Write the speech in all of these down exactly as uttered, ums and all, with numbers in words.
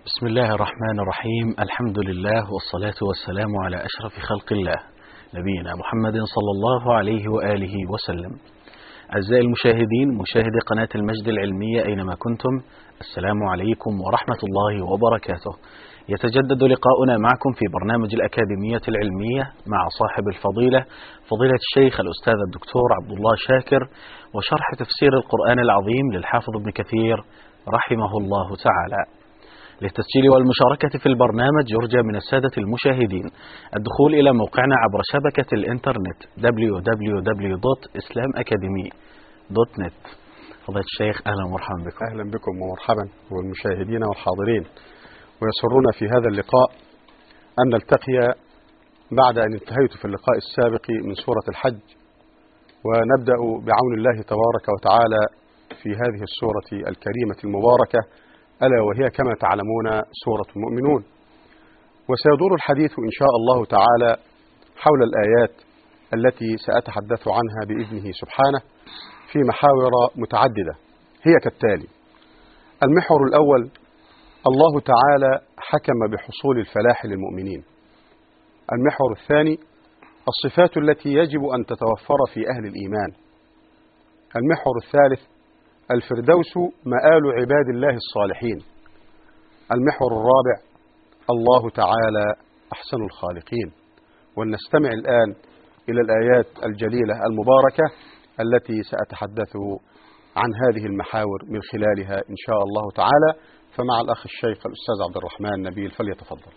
بسم الله الرحمن الرحيم. الحمد لله والصلاة والسلام على أشرف خلق الله نبينا محمد صلى الله عليه وآله وسلم. أعزائي المشاهدين، مشاهدي قناة المجد العلمية أينما كنتم، السلام عليكم ورحمة الله وبركاته. يتجدد لقاؤنا معكم في برنامج الأكاديمية العلمية مع صاحب الفضيلة فضيلة الشيخ الأستاذ الدكتور عبد الله شاكر، وشرح تفسير القرآن العظيم للحافظ ابن كثير رحمه الله تعالى. للتسجيل والمشاركة في البرنامج يرجى من السادة المشاهدين الدخول إلى موقعنا عبر شبكة الإنترنت دبليو دبليو دبليو دوت إسلام أكاديمي دوت نت. فضيلة الشيخ أهلا ومرحبا بكم. أهلا بكم ومرحبا والمشاهدين والحاضرين، ويسرنا في هذا اللقاء أن نلتقي بعد أن انتهيت في اللقاء السابق من سورة الحج، ونبدأ بعون الله تبارك وتعالى في هذه السورة الكريمة المباركة، ألا وهي كما تعلمون سورة المؤمنون. وسيدور الحديث إن شاء الله تعالى حول الآيات التي سأتحدث عنها بإذنه سبحانه في محاور متعددة، هي كالتالي: المحور الأول، الله تعالى حكم بحصول الفلاح للمؤمنين. المحور الثاني، الصفات التي يجب أن تتوفر في أهل الإيمان. المحور الثالث، الفردوس مآل عباد الله الصالحين. المحور الرابع، الله تعالى أحسن الخالقين. ولنستمع الآن إلى الآيات الجليلة المباركة التي سأتحدث عن هذه المحاور من خلالها إن شاء الله تعالى. فمع الأخ الشيخ الأستاذ عبد الرحمن نبيل فليتفضل.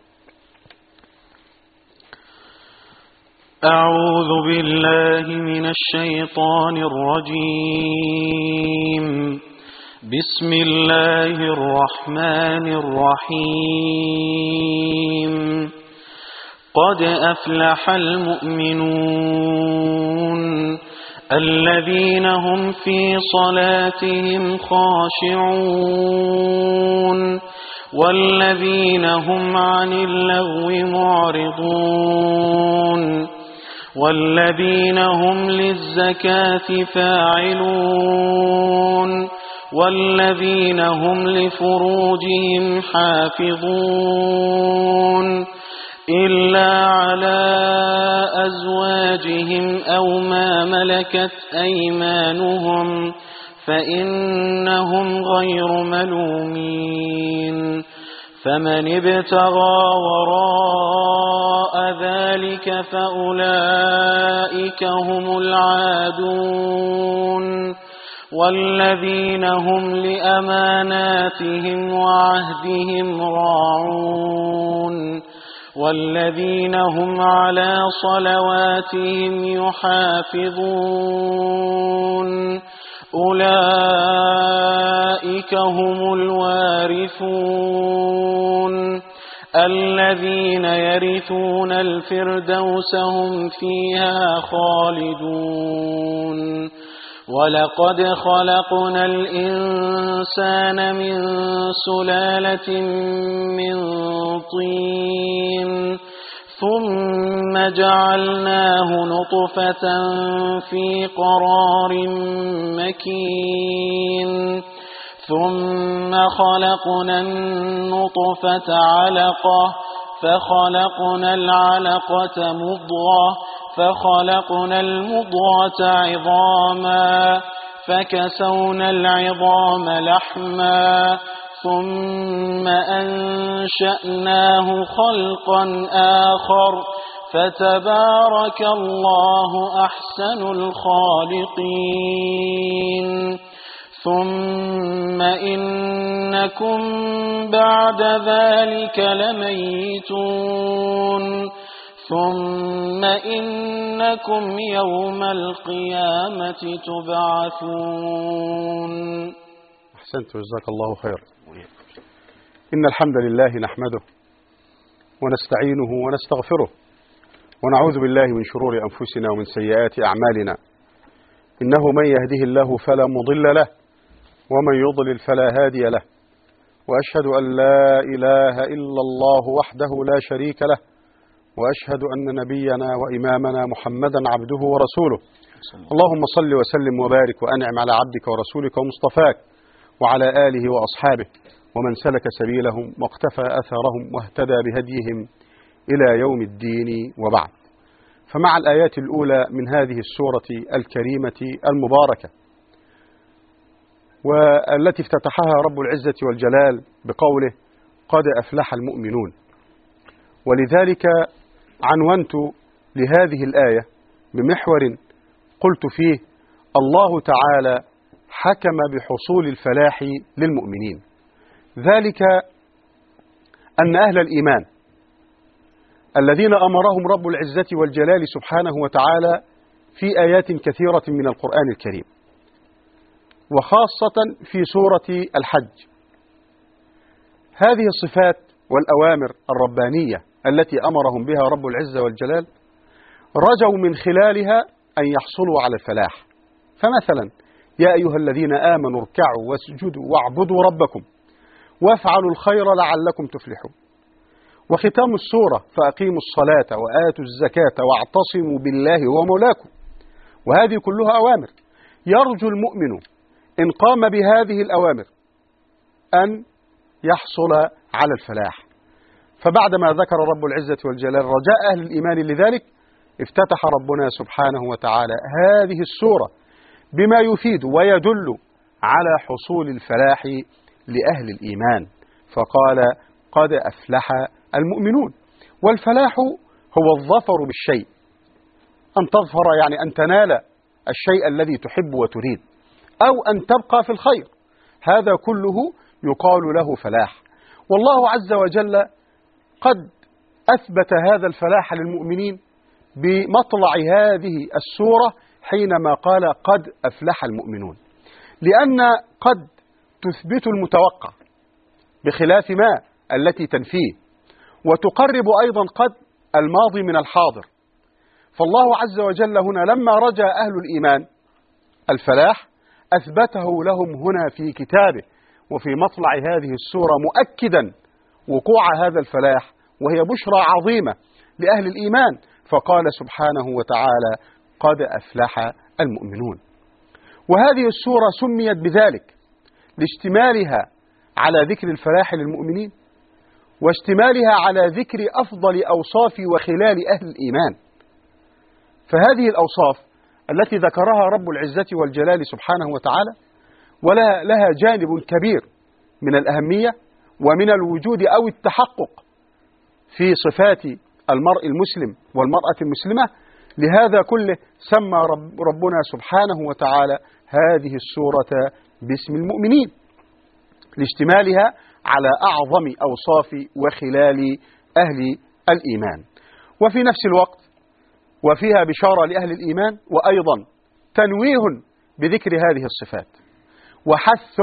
أعوذ بالله من الشيطان الرجيم. بسم الله الرحمن الرحيم. قد أفلح المؤمنون الذين هم في صلاتهم خاشعون والذين هم عن اللغو معرضون والذين هم للزكاة فاعلون والذين هم لفروجهم حافظون إلا على أزواجهم أو ما ملكت أيمانهم فإنهم غير ملومين. فمن ابتغى وراء ذلك فأولئك هم العادون والذين هم لأماناتهم وعهدهم راعون والذين هم على صلواتهم يحافظون أولئك هم الوارثون الذين يرثون الفردوس هم فيها خالدون. ولقد خلقنا الإنسان من سلالة من طين ثم جعلناه نطفة في قرار مكين ثم خلقنا النطفة علقة فخلقنا العلقة مضغة فخلقنا المضغة عظاما فكسونا العظام لحما ثم أنشأناه خلقا آخر فتبارك الله أحسن الخالقين. ثم إنكم بعد ذلك لميتون ثم إنكم يوم القيامة تبعثون. أحسنت، جزاك الله خير. إن الحمد لله نحمده ونستعينه ونستغفره ونعوذ بالله من شرور أنفسنا ومن سيئات أعمالنا. إنه من يهده الله فلا مضل له ومن يضلل فلا هادي له، وأشهد أن لا إله إلا الله وحده لا شريك له، وأشهد أن نبينا وإمامنا محمدا عبده ورسوله. اللهم صل وسلم وبارك وأنعم على عبدك ورسولك ومصطفاك وعلى آله وأصحابه ومن سلك سبيلهم واقتفى أثرهم واهتدى بهديهم إلى يوم الدين وبعد. فمع الآيات الأولى من هذه السورة الكريمة المباركة، والتي افتتحها رب العزة والجلال بقوله قد أفلح المؤمنون، ولذلك عنونت لهذه الآية بمحور قلت فيه الله تعالى حكم بحصول الفلاح للمؤمنين، ذلك أن أهل الإيمان الذين أمرهم رب العزة والجلال سبحانه وتعالى في آيات كثيرة من القرآن الكريم، وخاصة في سورة الحج، هذه الصفات والأوامر الربانية التي أمرهم بها رب العزة والجلال رجوا من خلالها أن يحصلوا على الفلاح. فمثلا يا أيها الذين آمنوا اركعوا واسجدوا واعبدوا ربكم وافعلوا الخير لعلكم تفلحون. وختام السورة فأقيموا الصلاة وآتوا الزكاة واعتصموا بالله هو مولاكم. وهذه كلها أوامر يرجو المؤمن إن قام بهذه الأوامر أن يحصل على الفلاح. فبعدما ذكر رب العزة والجلال رجاء أهل الإيمان لذلك، افتتح ربنا سبحانه وتعالى هذه السورة بما يفيد ويدل على حصول الفلاح لأهل الإيمان، فقال قد أفلح المؤمنون. والفلاح هو الظفر بالشيء، أن تظفر يعني أن تنال الشيء الذي تحب وتريد، أو أن تبقى في الخير، هذا كله يقال له فلاح. والله عز وجل قد أثبت هذا الفلاح للمؤمنين بمطلع هذه السورة حينما قال قد أفلح المؤمنون، لأن قد تثبت المتوقع بخلاف ما التي تنفيه، وتقرب أيضا قد الماضي من الحاضر. فالله عز وجل هنا لما رجى أهل الإيمان الفلاح أثبته لهم هنا في كتابه وفي مطلع هذه السورة، مؤكدا وقوع هذا الفلاح، وهي بشرى عظيمة لأهل الإيمان، فقال سبحانه وتعالى قد أفلح المؤمنون. وهذه السورة سميت بذلك لاشتمالها على ذكر الفلاح للمؤمنين، واشتمالها على ذكر أفضل أوصاف وخلال أهل الإيمان. فهذه الأوصاف التي ذكرها رب العزة والجلال سبحانه وتعالى ولا لها جانب كبير من الأهمية ومن الوجود أو التحقق في صفات المرء المسلم والمرأة المسلمة، لهذا كله سمى رب ربنا سبحانه وتعالى هذه السورة باسم المؤمنين لاشتمالها على أعظم أوصاف وخلال أهل الإيمان، وفي نفس الوقت وفيها بشارة لأهل الإيمان، وأيضا تنويه بذكر هذه الصفات، وحث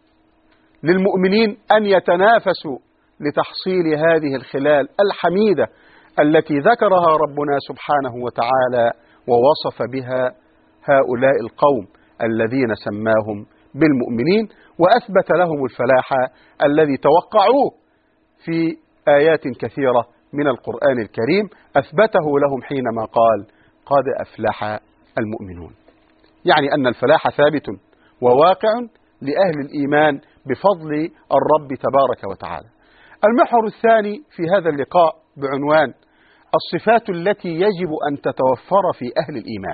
للمؤمنين أن يتنافسوا لتحصيل هذه الخلال الحميدة التي ذكرها ربنا سبحانه وتعالى ووصف بها هؤلاء القوم الذين سماهم بالمؤمنين، وأثبت لهم الفلاح الذي توقعوه في آيات كثيرة من القرآن الكريم، أثبته لهم حينما قال قد أفلح المؤمنون، يعني أن الفلاح ثابت وواقع لأهل الإيمان بفضل الرب تبارك وتعالى. المحور الثاني في هذا اللقاء بعنوان الصفات التي يجب أن تتوفر في أهل الإيمان.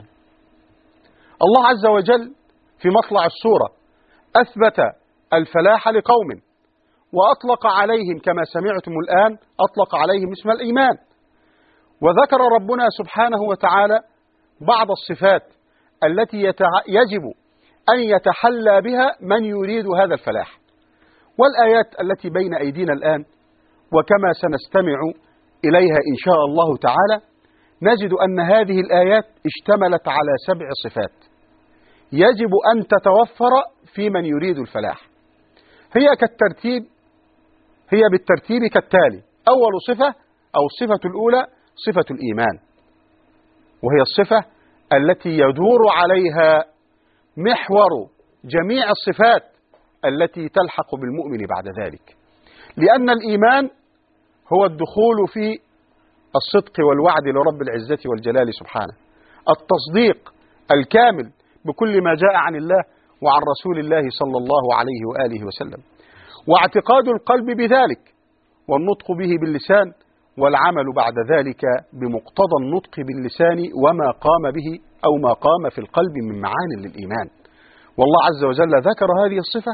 الله عز وجل في مطلع السورة أثبت الفلاح لقوم، وأطلق عليهم كما سمعتم الآن أطلق عليهم اسم الإيمان، وذكر ربنا سبحانه وتعالى بعض الصفات التي يجب أن يتحلى بها من يريد هذا الفلاح. والآيات التي بين أيدينا الآن وكما سنستمع إليها إن شاء الله تعالى نجد أن هذه الآيات اشتملت على سبع صفات يجب أن تتوفر في من يريد الفلاح. هي كالترتيب هي بالترتيب كالتالي: أول صفة أو الصفة الأولى صفة الإيمان، وهي الصفة التي يدور عليها محور جميع الصفات التي تلحق بالمؤمن بعد ذلك، لأن الإيمان هو الدخول في الصدق والوعد لرب العزة والجلال سبحانه، التصديق الكامل بكل ما جاء عن الله وعن رسول الله صلى الله عليه وآله وسلم. واعتقاد القلب بذلك والنطق به باللسان، والعمل بعد ذلك بمقتضى النطق باللسان وما قام به أو ما قام في القلب من معان للإيمان. والله عز وجل ذكر هذه الصفة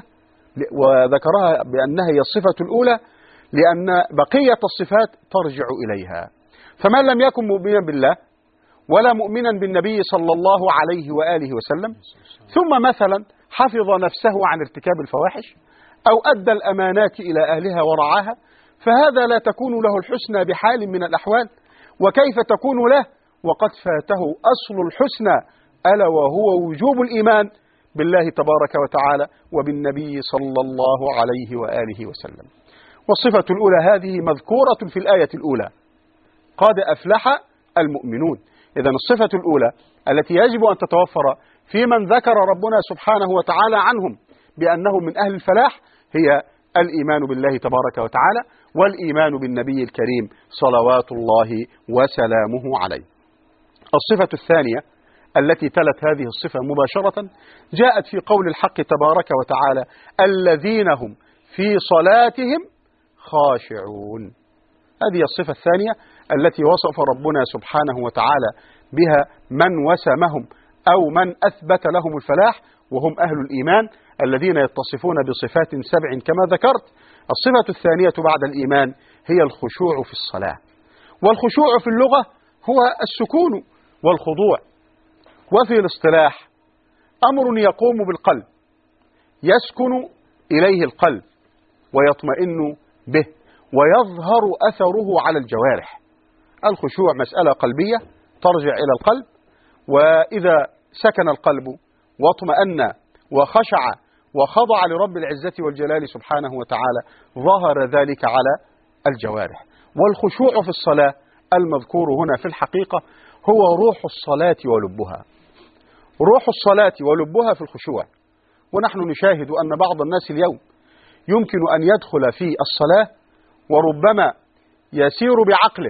وذكرها بأنها هي الصفة الأولى، لأن بقية الصفات ترجع إليها. فمن لم يكن مؤمنا بالله ولا مؤمنا بالنبي صلى الله عليه وآله وسلم، ثم مثلا حفظ نفسه عن ارتكاب الفواحش أو أدى الأمانات إلى أهلها ورعاها، فهذا لا تكون له الحسنى بحال من الأحوال. وكيف تكون له وقد فاته أصل الحسنى، ألا وهو وجوب الإيمان بالله تبارك وتعالى وبالنبي صلى الله عليه وآله وسلم. والصفة الأولى هذه مذكورة في الآية الأولى: قد أفلح المؤمنون. إذن الصفة الأولى التي يجب أن تتوفر في من ذكر ربنا سبحانه وتعالى عنهم بأنهم من أهل الفلاح هي الإيمان بالله تبارك وتعالى والإيمان بالنبي الكريم صلوات الله وسلامه عليه. الصفة الثانية التي تلت هذه الصفة مباشرة جاءت في قول الحق تبارك وتعالى: الذين هم في صلاتهم خاشعون. هذه الصفة الثانية التي وصف ربنا سبحانه وتعالى بها من وسمهم أو من أثبت لهم الفلاح، وهم أهل الإيمان الذين يتصفون بصفات سبع كما ذكرت. الصفة الثانية بعد الإيمان هي الخشوع في الصلاة. والخشوع في اللغة هو السكون والخضوع، وفي الاصطلاح أمر يقوم بالقلب يسكن إليه القلب ويطمئن به ويظهر أثره على الجوارح. الخشوع مسألة قلبية ترجع إلى القلب، وإذا سكن القلب واطمأن وخشع وخضع لرب العزة والجلال سبحانه وتعالى ظهر ذلك على الجوارح. والخشوع في الصلاة المذكور هنا في الحقيقة هو روح الصلاة ولبها. روح الصلاة ولبها في الخشوع. ونحن نشاهد أن بعض الناس اليوم يمكن أن يدخل في الصلاة وربما يسير بعقله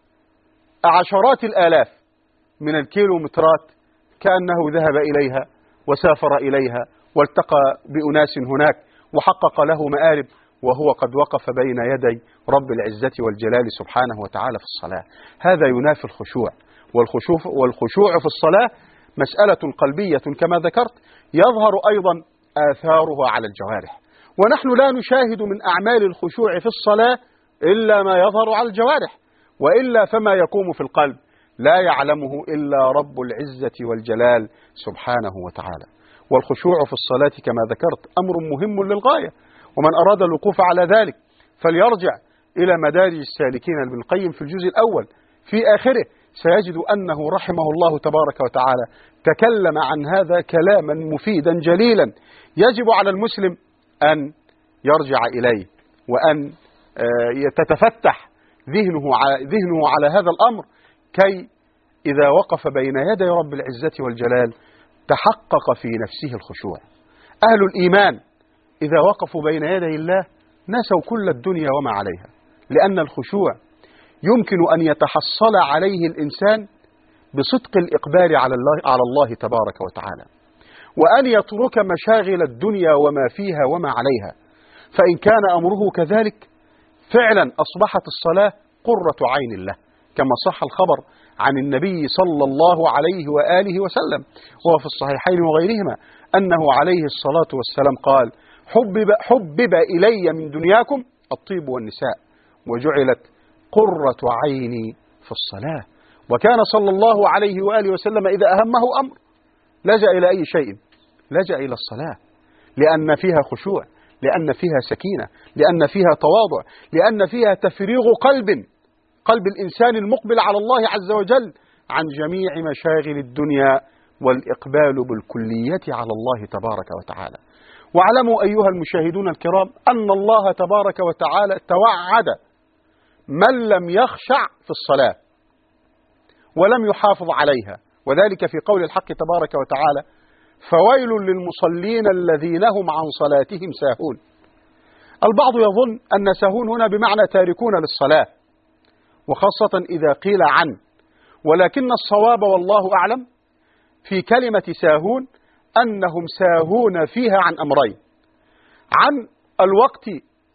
عشرات الآلاف من الكيلومترات كأنه ذهب إليها وسافر إليها والتقى بأناس هناك وحقق له مآرب، وهو قد وقف بين يدي رب العزة والجلال سبحانه وتعالى في الصلاة. هذا ينافي الخشوع. والخشوع, والخشوع في الصلاة مسألة قلبية كما ذكرت، يظهر أيضا آثاره على الجوارح. ونحن لا نشاهد من أعمال الخشوع في الصلاة إلا ما يظهر على الجوارح، وإلا فما يقوم في القلب لا يعلمه إلا رب العزة والجلال سبحانه وتعالى. والخشوع في الصلاة كما ذكرت أمر مهم للغاية، ومن أراد الوقوف على ذلك فليرجع إلى مدارج السالكين لابن القيم في الجزء الأول، في آخره سيجد أنه رحمه الله تبارك وتعالى تكلم عن هذا كلاما مفيدا جليلا يجب على المسلم أن يرجع إليه، وأن تتفتح ذهنه ذهنه على هذا الأمر، كي إذا وقف بين يدي رب العزة والجلال تحقق في نفسه الخشوع. أهل الإيمان إذا وقفوا بين يدي الله نسوا كل الدنيا وما عليها، لأن الخشوع يمكن أن يتحصل عليه الإنسان بصدق الإقبال على الله, على الله تبارك وتعالى، وأن يترك مشاغل الدنيا وما فيها وما عليها. فإن كان أمره كذلك فعلا أصبحت الصلاة قرة عين له، كما صح الخبر عن النبي صلى الله عليه وآله وسلم وهو في الصحيحين وغيرهما أنه عليه الصلاة والسلام قال: حبب, حبب إلي من دنياكم الطيب والنساء وجعلت قرة عيني في الصلاة. وكان صلى الله عليه وآله وسلم إذا أهمه أمر لجأ إلى أي شيء؟ لجأ إلى الصلاة، لأن فيها خشوع، لأن فيها سكينة، لأن فيها تواضع، لأن فيها تفريغ قلب قلب الإنسان المقبل على الله عز وجل عن جميع مشاغل الدنيا والإقبال بالكلية على الله تبارك وتعالى. واعلموا أيها المشاهدون الكرام أن الله تبارك وتعالى توعد من لم يخشع في الصلاة ولم يحافظ عليها، وذلك في قول الحق تبارك وتعالى: فويل للمصلين الذين هم عن صلاتهم ساهون. البعض يظن أن ساهون هنا بمعنى تاركون للصلاة، وخاصة إذا قيل عن، ولكن الصواب والله أعلم في كلمة ساهون أنهم ساهون فيها عن أمرين: عن الوقت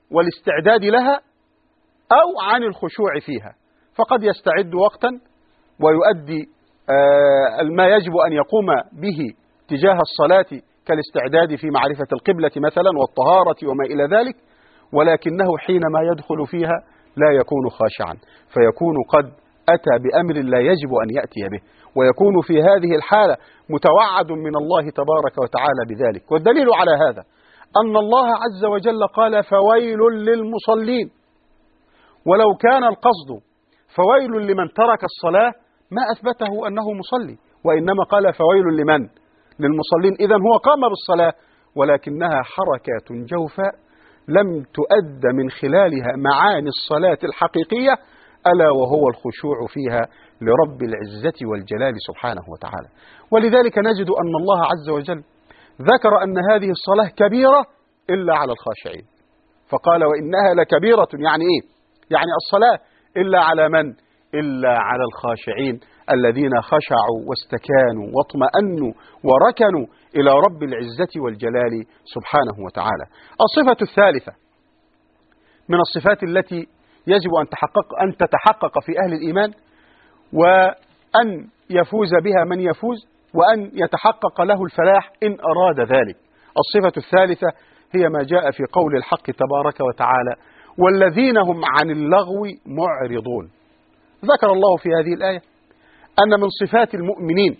والاستعداد لها أو عن الخشوع فيها، فقد يستعد وقتا ويؤدي ما يجب أن يقوم به تجاه الصلاة كالاستعداد في معرفة القبلة مثلا والطهارة وما إلى ذلك، ولكنه حينما يدخل فيها لا يكون خاشعا، فيكون قد أتى بأمر لا يجب أن يأتي به، ويكون في هذه الحالة متوعد من الله تبارك وتعالى بذلك. والدليل على هذا أن الله عز وجل قال فويل للمصلين، ولو كان القصد فويل لمن ترك الصلاة ما أثبته أنه مصلي، وإنما قال فويل لمن؟ للمصلين. إذن هو قام بالصلاة ولكنها حركات جوفاء لم تؤد من خلالها معاني الصلاة الحقيقية، ألا وهو الخشوع فيها لرب العزة والجلال سبحانه وتعالى. ولذلك نجد أن الله عز وجل ذكر أن هذه الصلاة كبيرة إلا على الخاشعين، فقال وإنها لكبيرة، يعني إيه؟ يعني الصلاة إلا على من؟ إلا على الخاشعين الذين خشعوا واستكانوا واطمأنوا وركنوا إلى رب العزة والجلال سبحانه وتعالى. الصفة الثالثة من الصفات التي يجب أن تحقق أن تتحقق في أهل الإيمان وأن يفوز بها من يفوز وأن يتحقق له الفلاح إن أراد ذلك. الصفة الثالثة هي ما جاء في قول الحق تبارك وتعالى والذين هم عن اللغو معرضون. ذكر الله في هذه الآية أن من صفات المؤمنين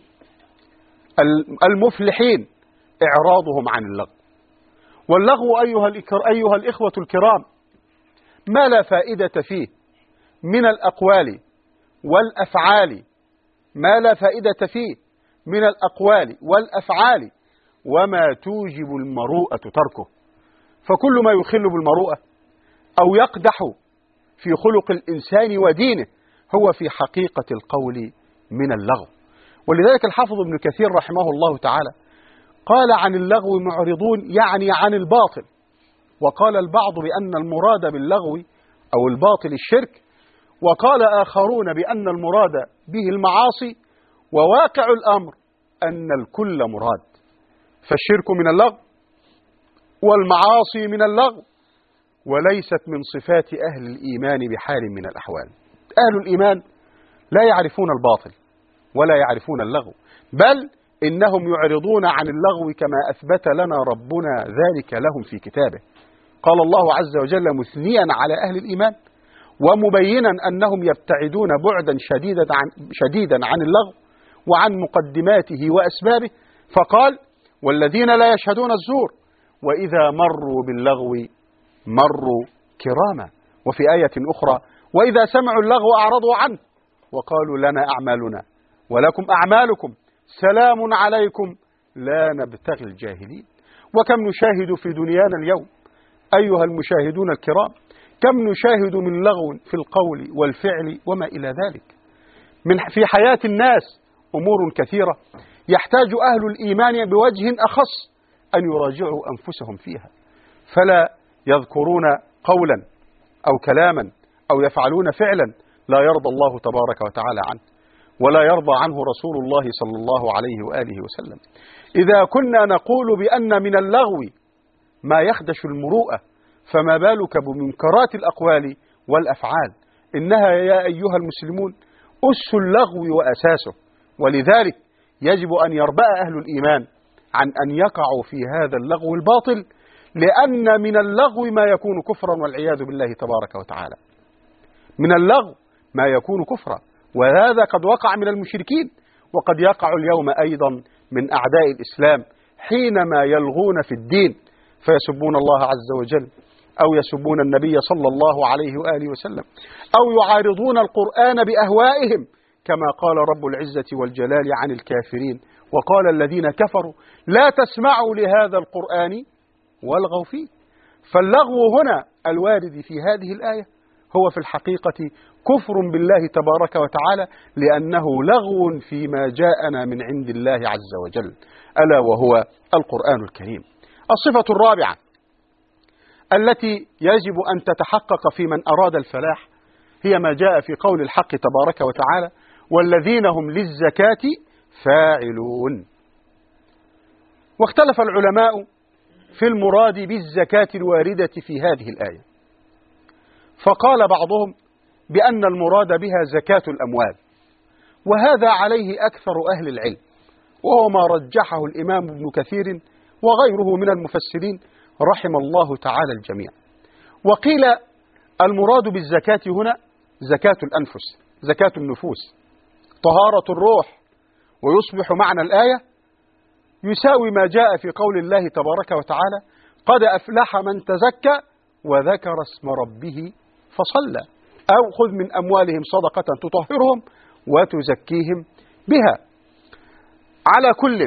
المفلحين إعراضهم عن اللغو. واللغو أيها, أيها الإخوة الكرام ما لا فائدة فيه من الأقوال والأفعال، ما لا فائدة فيه من الأقوال والأفعال وما توجب المروءة تركه. فكل ما يخل بالمروءة أو يقدح في خلق الإنسان ودينه هو في حقيقة القول من اللغو. ولذلك الحافظ ابن كثير رحمه الله تعالى قال عن اللغو معرضون يعني عن الباطل، وقال البعض بأن المراد باللغو أو الباطل الشرك، وقال آخرون بأن المراد به المعاصي، وواقع الأمر أن الكل مراد، فالشرك من اللغو والمعاصي من اللغو، وليست من صفات أهل الإيمان بحال من الأحوال. أهل الإيمان لا يعرفون الباطل ولا يعرفون اللغو، بل إنهم يعرضون عن اللغو كما أثبت لنا ربنا ذلك لهم في كتابه. قال الله عز وجل مثنيا على أهل الإيمان ومبينا أنهم يبتعدون بعدا شديدا عن, شديدا عن اللغو وعن مقدماته وأسبابه، فقال والذين لا يشهدون الزور وإذا مروا باللغو مروا كراما. وفي آية أخرى وإذا سمعوا اللغو أعرضوا عنه وقالوا لنا أعمالنا ولكم أعمالكم سلام عليكم لا نبتغي الجاهلين. وكم نشاهد في دنيانا اليوم أيها المشاهدون الكرام، كم نشاهد من لغو في القول والفعل وما إلى ذلك. من في حياة الناس أمور كثيرة يحتاج أهل الإيمان بوجه أخص أن يراجعوا أنفسهم فيها، فلا يذكرون قولا أو كلاما أو يفعلون فعلا لا يرضى الله تبارك وتعالى عنه ولا يرضى عنه رسول الله صلى الله عليه وآله وسلم. إذا كنا نقول بأن من اللغو ما يخدش المروءة فما بالك بمنكرات الأقوال والأفعال. إنها يا أيها المسلمون أس اللغو وأساسه، ولذلك يجب أن يربأ أهل الإيمان عن أن يقعوا في هذا اللغو الباطل، لأن من اللغو ما يكون كفرا والعياذ بالله تبارك وتعالى. من اللغو ما يكون كفرا، وهذا قد وقع من المشركين وقد يقع اليوم أيضا من أعداء الإسلام حينما يلغون في الدين فيسبون الله عز وجل أو يسبون النبي صلى الله عليه وآله وسلم أو يعارضون القرآن بأهوائهم، كما قال رب العزة والجلال عن الكافرين وقال الذين كفروا لا تسمعوا لهذا القرآن والغوا فيه. فاللغو هنا الوارد في هذه الآية هو في الحقيقة كفر بالله تبارك وتعالى، لأنه لغو فيما جاءنا من عند الله عز وجل ألا وهو القرآن الكريم. الصفة الرابعة التي يجب أن تتحقق في من أراد الفلاح هي ما جاء في قول الحق تبارك وتعالى والذين هم للزكاة فاعلون. واختلف العلماء في المراد بالزكاة الواردة في هذه الآية، فقال بعضهم بأن المراد بها زكاة الأموال، وهذا عليه أكثر أهل العلم، وهو ما رجحه الإمام ابن كثير وغيره من المفسرين رحم الله تعالى الجميع. وقيل المراد بالزكاة هنا زكاة الأنفس، زكاة النفوس، طهارة الروح. ويصبح معنى الآية يساوي ما جاء في قول الله تبارك وتعالى: قد أفلح من تزكى وذكر اسم ربه فصلى، أو خذ من أموالهم صدقة تطهرهم وتزكيهم بها. على كل،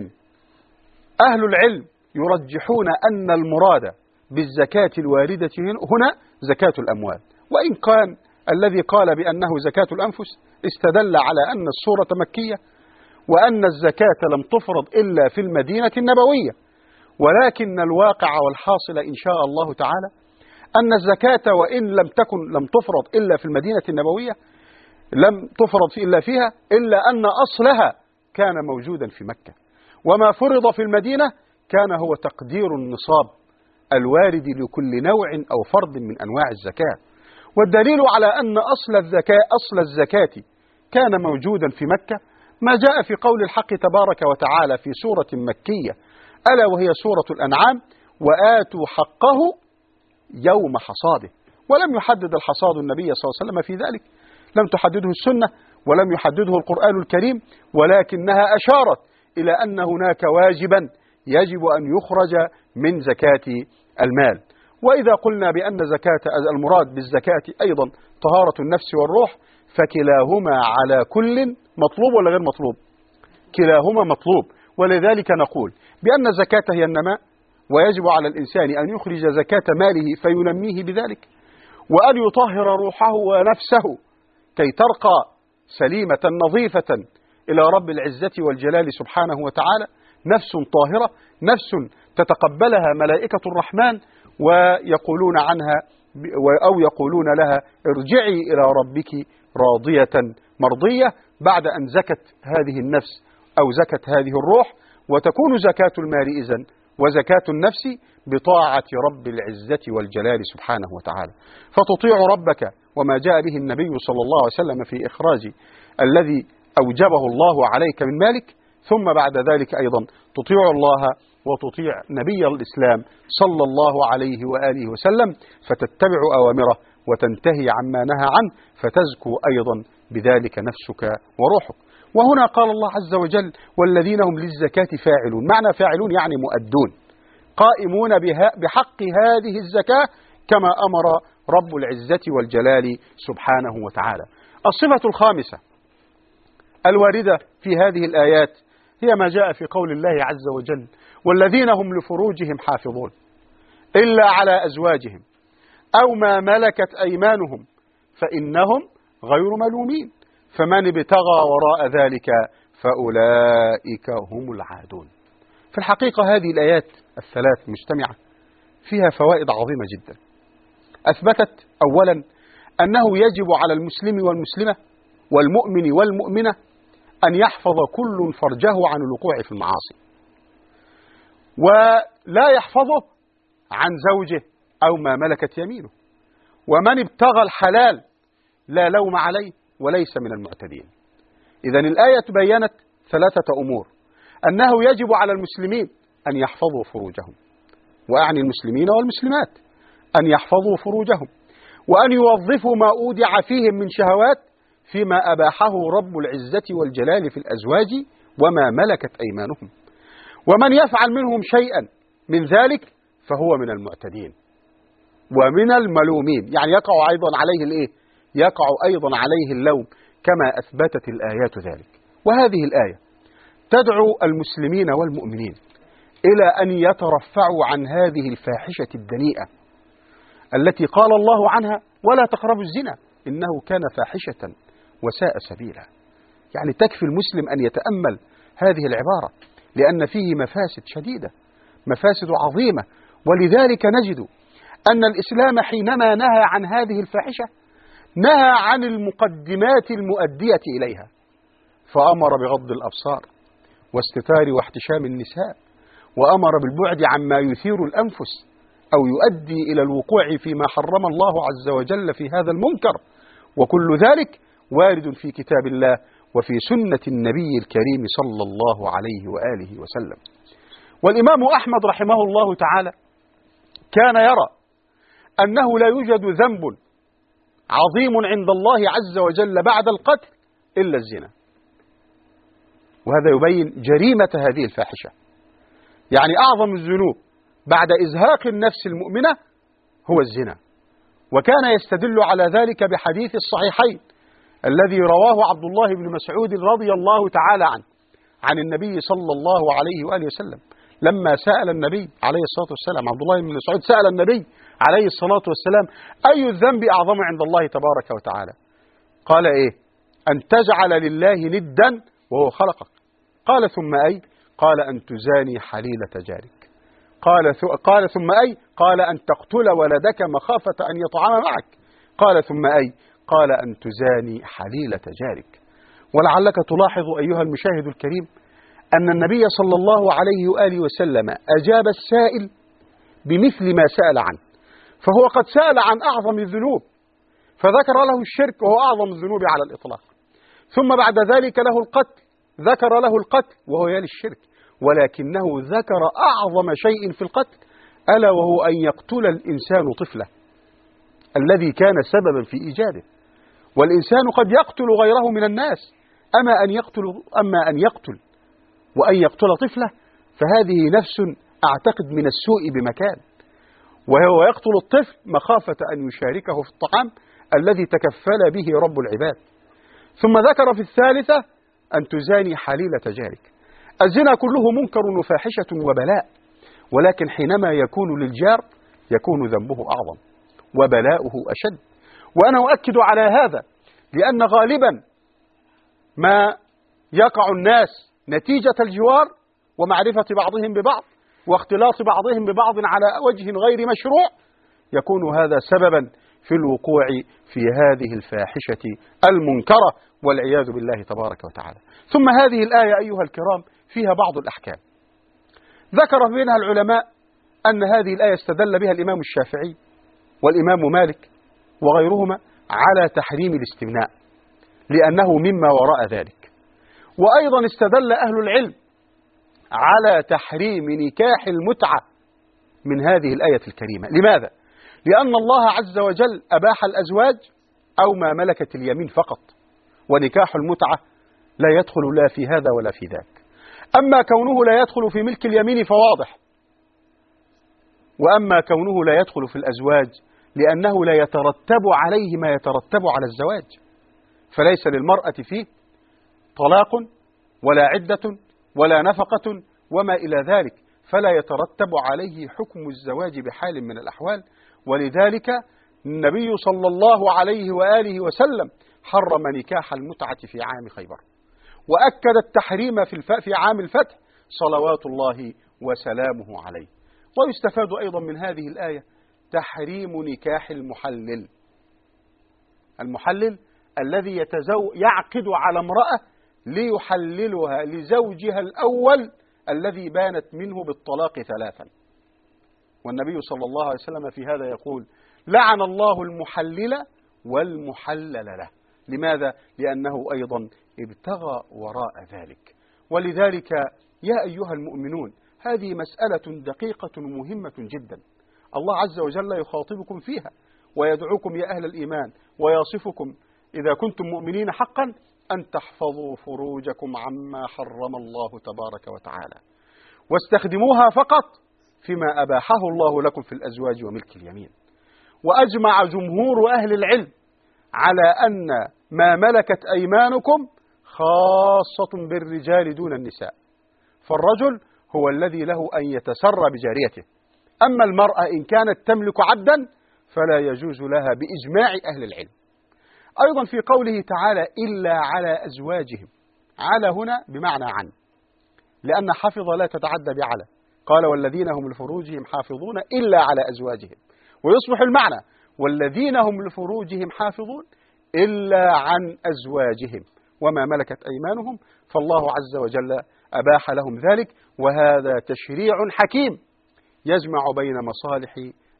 أهل العلم يرجحون أن المراد بالزكاة الواردة هنا زكاة الأموال، وإن كان الذي قال بأنه زكاة الأنفس استدل على أن السورة مكية وأن الزكاة لم تفرض إلا في المدينة النبوية، ولكن الواقع والحاصل إن شاء الله تعالى أن الزكاة وإن لم تكن لم تفرض إلا في المدينة النبوية لم تفرض إلا فيها، إلا أن أصلها كان موجودا في مكة، وما فرض في المدينة كان هو تقدير النصاب الوارد لكل نوع أو فرد من أنواع الزكاة. والدليل على أن أصل الزكاة أصل الزكاة كان موجودا في مكة ما جاء في قول الحق تبارك وتعالى في سورة مكية ألا وهي سورة الأنعام: وآتوا حقه يوم حصاده. ولم يحدد الحصاد النبي صلى الله عليه وسلم في ذلك، لم تحدده السنة ولم يحدده القرآن الكريم، ولكنها أشارت إلى أن هناك واجبا يجب أن يخرج من زكاة المال. وإذا قلنا بأن زكاة المراد بالزكاة أيضا طهارة النفس والروح، فكلاهما على كل مطلوب ولا غير مطلوب؟ كلاهما مطلوب. ولذلك نقول بأن الزكاة هي النماء، ويجب على الإنسان أن يخرج زكاة ماله فينميه بذلك، وأن يطهر روحه ونفسه كي ترقى سليمة نظيفة إلى رب العزة والجلال سبحانه وتعالى، نفس طاهرة، نفس تتقبلها ملائكة الرحمن ويقولون عنها أو يقولون لها: ارجعي إلى ربك راضية مرضية، بعد أن زكت هذه النفس أو زكت هذه الروح. وتكون زكاة المال إذن وزكاة النفس بطاعة رب العزة والجلال سبحانه وتعالى، فتطيع ربك وما جاء به النبي صلى الله عليه وسلم في إخراج الذي أوجبه الله عليك من مالك، ثم بعد ذلك أيضا تطيع الله وتطيع نبي الإسلام صلى الله عليه وآله وسلم، فتتبع أوامره وتنتهي عما نهى عنه، فتزكو أيضا بذلك نفسك وروحك. وهنا قال الله عز وجل: والذين هم للزكاة فاعلون. معنى فاعلون يعني مؤدون، قائمون بها بحق هذه الزكاة كما أمر رب العزة والجلال سبحانه وتعالى. الصفة الخامسة الواردة في هذه الآيات هي ما جاء في قول الله عز وجل: والذين هم لفروجهم حافظون إلا على أزواجهم أو ما ملكت أيمانهم فإنهم غير ملومين فمن ابتغى وراء ذلك فأولئك هم العادون. في الحقيقة هذه الآيات الثلاث مجتمعة فيها فوائد عظيمة جدا. أثبتت أولا أنه يجب على المسلم والمسلمة والمؤمن والمؤمنة أن يحفظ كل فرجه عن الوقوع في المعاصي، ولا يحفظه عن زوجه أو ما ملكت يمينه. ومن ابتغى الحلال لا لوم عليه وليس من المعتدين. إذن الآية بيّنت ثلاثة أمور: أنه يجب على المسلمين أن يحفظوا فروجهم، وأعني المسلمين والمسلمات أن يحفظوا فروجهم، وأن يوظفوا ما أودع فيهم من شهوات فيما أباحه رب العزة والجلال في الأزواج وما ملكت أيمانهم. ومن يفعل منهم شيئا من ذلك فهو من المعتدين ومن الملومين، يعني يقع أيضا عليه الإيه؟ يقع أيضا عليه اللوم كما أثبتت الآيات ذلك. وهذه الآية تدعو المسلمين والمؤمنين إلى أن يترفعوا عن هذه الفاحشة الدنيئة التي قال الله عنها: ولا تقربوا الزنا إنه كان فاحشة وساء سبيلا. يعني تكفي المسلم أن يتأمل هذه العبارة، لأن فيه مفاسد شديدة، مفاسد عظيمة. ولذلك نجد أن الإسلام حينما نهى عن هذه الفاحشة نهى عن المقدمات المؤدية إليها، فأمر بغض الأبصار واستتار واحتشام النساء، وأمر بالبعد عما يثير الأنفس أو يؤدي إلى الوقوع فيما حرم الله عز وجل في هذا المنكر، وكل ذلك وارد في كتاب الله وفي سنة النبي الكريم صلى الله عليه وآله وسلم. والإمام أحمد رحمه الله تعالى كان يرى أنه لا يوجد ذنب عظيم عند الله عز وجل بعد القتل إلا الزنا، وهذا يبين جريمة هذه الفاحشة. يعني أعظم الذنوب بعد إزهاق النفس المؤمنة هو الزنا، وكان يستدل على ذلك بحديث الصحيحين الذي رواه عبد الله بن مسعود رضي الله تعالى عنه عن النبي صلى الله عليه وآله وسلم لما سأل النبي عليه الصلاة والسلام، عبد الله بن مسعود سأل النبي عليه الصلاة والسلام: أي الذنب أعظم عند الله تبارك وتعالى؟ قال: إيه؟ أن تجعل لله ندا وهو خلقك. قال: ثم أي؟ قال: أن تزاني حليلة جارك. قال قال ثم أي؟ قال: أن تقتل ولدك مخافة أن يطعم معك. قال: ثم أي؟ قال: أن تزاني حليلة جارك. ولعلك تلاحظ أيها المشاهد الكريم أن النبي صلى الله عليه وآله وسلم أجاب السائل بمثل ما سأل عنه، فهو قد سأل عن أعظم الذنوب فذكر له الشرك وهو أعظم الذنوب على الإطلاق، ثم بعد ذلك له القتل، ذكر له القتل وهو يلي الشرك، ولكنه ذكر أعظم شيء في القتل ألا وهو أن يقتل الإنسان طفله الذي كان سببا في إيجاده. والإنسان قد يقتل غيره من الناس، أما أن يقتل أما أن يقتل وأن يقتل طفله فهذه نفس أعتقد من السوء بمكان، وهو يقتل الطفل مخافة أن يشاركه في الطعام الذي تكفل به رب العباد. ثم ذكر في الثالثة أن تزاني حليلة جارك. الزنا كله منكر وفاحشة وبلاء، ولكن حينما يكون للجار يكون ذنبه أعظم وبلاؤه أشد. وأنا أؤكد على هذا لأن غالبا ما يقع الناس نتيجة الجوار ومعرفة بعضهم ببعض واختلاط بعضهم ببعض على وجه غير مشروع يكون هذا سببا في الوقوع في هذه الفاحشة المنكرة والعياذ بالله تبارك وتعالى. ثم هذه الآية أيها الكرام فيها بعض الأحكام ذكر منها العلماء أن هذه الآية استدل بها الإمام الشافعي والإمام مالك وغيرهما على تحريم الاستمناء لأنه مما وراء ذلك، وأيضا استدل أهل العلم على تحريم نكاح المتعة من هذه الآية الكريمة. لماذا؟ لأن الله عز وجل أباح الأزواج أو ما ملكت اليمين فقط، ونكاح المتعة لا يدخل لا في هذا ولا في ذاك. أما كونه لا يدخل في ملك اليمين فواضح، وأما كونه لا يدخل في الأزواج لأنه لا يترتب عليه ما يترتب على الزواج، فليس للمرأة فيه طلاق ولا عدة ولا نفقة وما إلى ذلك، فلا يترتب عليه حكم الزواج بحال من الأحوال. ولذلك النبي صلى الله عليه وآله وسلم حرم نكاح المتعة في عام خيبر، وأكد التحريم في, الف... في عام الفتح صلوات الله وسلامه عليه. ويستفاد أيضا من هذه الآية تحريم نكاح المحلل. المحلل الذي يتزو... يعقد على امرأة ليحللها لزوجها الأول الذي بانت منه بالطلاق ثلاثا، والنبي صلى الله عليه وسلم في هذا يقول: لعن الله المحلل والمحلل له. لماذا؟ لأنه أيضا ابتغى وراء ذلك. ولذلك يا أيها المؤمنون هذه مسألة دقيقة مهمة جدا، الله عز وجل يخاطبكم فيها ويدعوكم يا أهل الإيمان ويصفكم إذا كنتم مؤمنين حقا أن تحفظوا فروجكم عما حرم الله تبارك وتعالى، واستخدموها فقط فيما أباحه الله لكم في الأزواج وملك اليمين. وأجمع جمهور أهل العلم على أن ما ملكت أيمانكم خاصة بالرجال دون النساء، فالرجل هو الذي له أن يتسرى بجاريته، أما المرأة إن كانت تملك عبدا فلا يجوز لها بإجماع أهل العلم. أيضا في قوله تعالى: إلا على أزواجهم، على هنا بمعنى عن، لأن حفظ لا تتعدى بعلى، قال: والذين هم لفروجهم حافظون إلا على أزواجهم، ويصبح المعنى: والذين هم لفروجهم حافظون إلا عن أزواجهم وما ملكت أيمانهم، فالله عز وجل أباح لهم ذلك. وهذا تشريع حكيم يجمع بين مصالح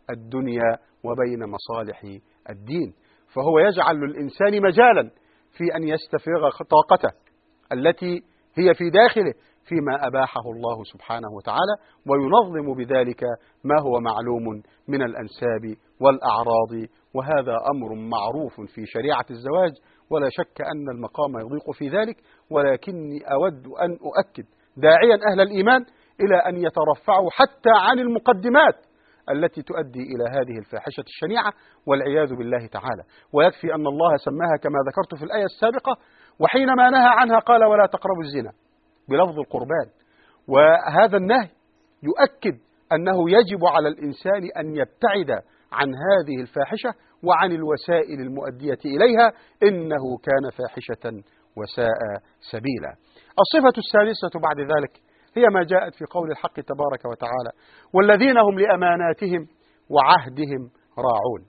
الدنيا وبين مصالح الدين، فهو يجعل للإنسان مجالا في أن يستفرغ طاقته التي هي في داخله فيما أباحه الله سبحانه وتعالى، وينظم بذلك ما هو معلوم من الأنساب والأعراض، وهذا أمر معروف في شريعة الزواج، ولا شك أن المقام يضيق في ذلك، ولكني أود أن أؤكد داعيا أهل الإيمان إلى أن يترفعوا حتى عن المقدمات التي تؤدي إلى هذه الفاحشة الشنيعة والعياذ بالله تعالى. ويكفي أن الله سماها كما ذكرت في الآية السابقة، وحينما نهى عنها قال ولا تقربوا الزنا بلفظ القربان، وهذا النهي يؤكد أنه يجب على الإنسان أن يبتعد عن هذه الفاحشة وعن الوسائل المؤدية إليها، إنه كان فاحشة وساء سبيلا. الصفة الثالثة بعد ذلك هي ما جاءت في قول الحق تبارك وتعالى والذين هم لأماناتهم وعهدهم راعون.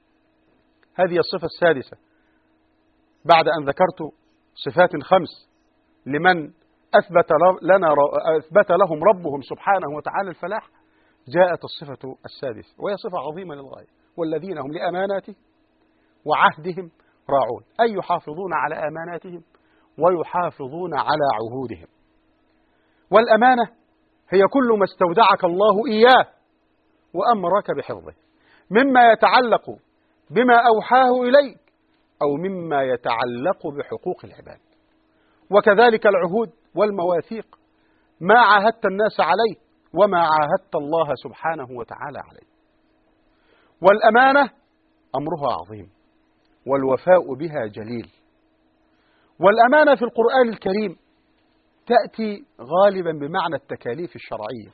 هذه الصفة السادسة بعد أن ذكرت صفات خمس لمن أثبت لنا أثبت لهم ربهم سبحانه وتعالى الفلاح، جاءت الصفة السادسة وهي صفة عظيمة للغاية، والذين هم لأماناتهم وعهدهم راعون، أي يحافظون على أماناتهم ويحافظون على عهودهم. والأمانة هي كل ما استودعك الله إياه وأمرك بحفظه مما يتعلق بما أوحاه إليك أو مما يتعلق بحقوق العباد، وكذلك العهود والمواثيق ما عاهدت الناس عليه وما عاهدت الله سبحانه وتعالى عليه. والأمانة أمرها عظيم والوفاء بها جليل. والأمانة في القرآن الكريم تأتي غالبا بمعنى التكاليف الشرعية،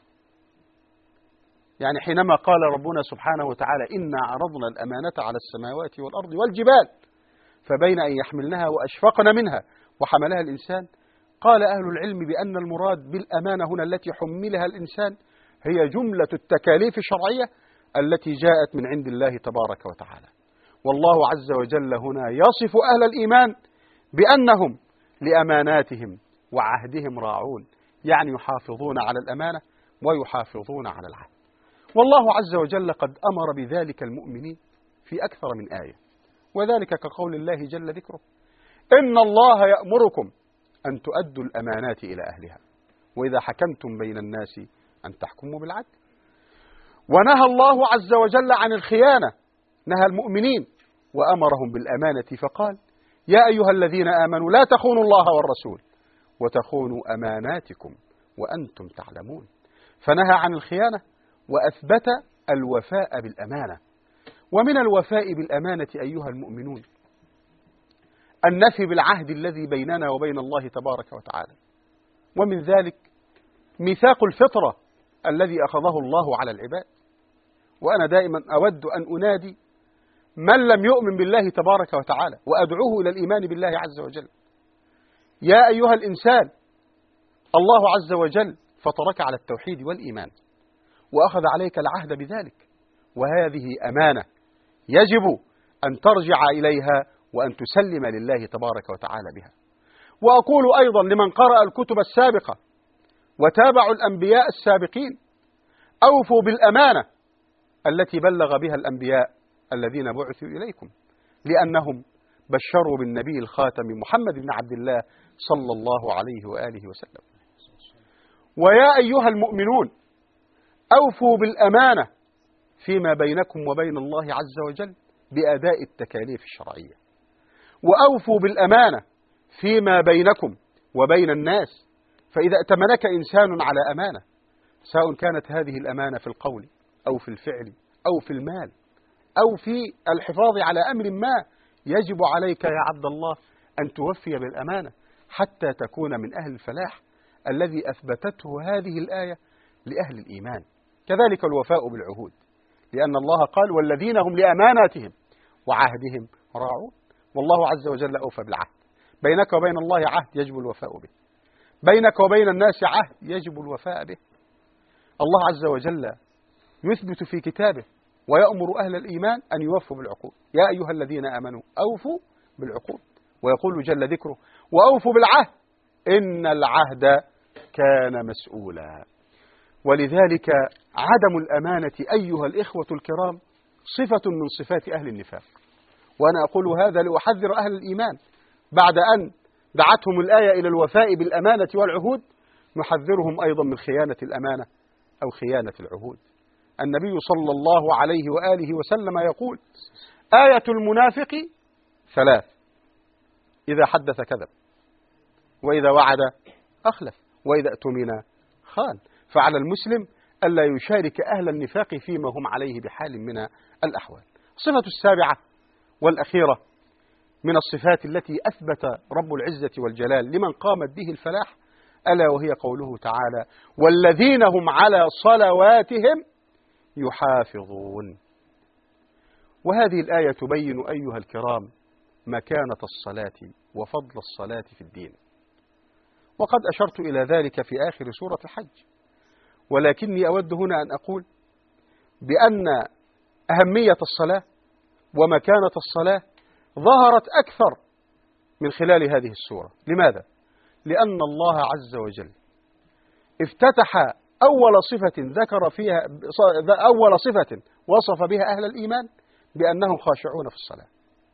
يعني حينما قال ربنا سبحانه وتعالى إنا عرضنا الأمانة على السماوات والأرض والجبال فبين أن يحملنها وأشفقن منها وحملها الإنسان، قال أهل العلم بأن المراد بالأمانة هنا التي حملها الإنسان هي جملة التكاليف الشرعية التي جاءت من عند الله تبارك وتعالى. والله عز وجل هنا يصف أهل الإيمان بأنهم لأماناتهم وعهدهم راعون، يعني يحافظون على الأمانة ويحافظون على العهد. والله عز وجل قد أمر بذلك المؤمنين في أكثر من آية، وذلك كقول الله جل ذكره إن الله يأمركم أن تؤدوا الأمانات إلى أهلها وإذا حكمتم بين الناس أن تحكموا بالعدل. ونهى الله عز وجل عن الخيانة، نهى المؤمنين وأمرهم بالأمانة فقال يا أيها الذين آمنوا لا تخونوا الله والرسول وتخونوا أماناتكم وأنتم تعلمون، فنهى عن الخيانة وأثبت الوفاء بالأمانة. ومن الوفاء بالأمانة أيها المؤمنون النفي بالعهد الذي بيننا وبين الله تبارك وتعالى، ومن ذلك ميثاق الفطرة الذي أخذه الله على العباد. وأنا دائما أود أن أنادي من لم يؤمن بالله تبارك وتعالى وأدعوه إلى الإيمان بالله عز وجل، يا أيها الإنسان الله عز وجل فطرك على التوحيد والإيمان وأخذ عليك العهد بذلك، وهذه أمانة يجب أن ترجع إليها وأن تسلم لله تبارك وتعالى بها. وأقول أيضا لمن قرأ الكتب السابقة وتابعوا الأنبياء السابقين أوفوا بالأمانة التي بلغ بها الأنبياء الذين بعثوا إليكم، لأنهم بشروا بالنبي الخاتم محمد بن عبد الله صلى الله عليه وآله وسلم. ويا أيها المؤمنون أوفوا بالأمانة فيما بينكم وبين الله عز وجل بأداء التكاليف الشرعية، وأوفوا بالأمانة فيما بينكم وبين الناس، فإذا ائتمنك إنسان على أمانة سواء كانت هذه الأمانة في القول أو في الفعل أو في المال أو في الحفاظ على أمر ما، يجب عليك يا عبد الله أن توفي بالأمانة حتى تكون من أهل الفلاح الذي أثبتته هذه الآية لأهل الإيمان. كذلك الوفاء بالعهود، لأن الله قال والذين هم لأماناتهم وعهدهم راعون، والله عز وجل أوفى بالعهد. بينك وبين الله عهد يجب الوفاء به، بينك وبين الناس عهد يجب الوفاء به. الله عز وجل يثبت في كتابه ويأمر أهل الإيمان أن يوفوا بالعقود، يا أيها الذين آمنوا أوفوا بالعقود، ويقول جل ذكره وأوفوا بالعهد إن العهد كان مسؤولا. ولذلك عدم الأمانة أيها الإخوة الكرام صفة من صفات أهل النفاق، وأنا أقول هذا لأحذر أهل الإيمان بعد أن دعتهم الآية إلى الوفاء بالأمانة والعهود، نحذرهم أيضا من خيانة الأمانة أو خيانة العهود. النبي صلى الله عليه وآله وسلم يقول: آية المنافق ثلاث: إذا حدث كذب، وإذا وعد أخلف، وإذا اؤتمن خان. فعلى المسلم ألا يشارك أهل النفاق فيما هم عليه بحال من الأحوال. الصفة السابعة والأخيرة من الصفات التي أثبت رب العزة والجلال لمن قامت به الفلاح، ألا وهي قوله تعالى: والذين هم على صلواتهم يحافظون. وهذه الآية تبين أيها الكرام مكانة الصلاة وفضل الصلاة في الدين، وقد أشرت إلى ذلك في آخر سورة الحج، ولكني أود هنا أن أقول بأن أهمية الصلاة ومكانة الصلاة ظهرت أكثر من خلال هذه السورة. لماذا؟ لأن الله عز وجل افتتح أول صفة ذكر فيها أول صفة وصف بها أهل الإيمان بأنهم خاشعون في الصلاة،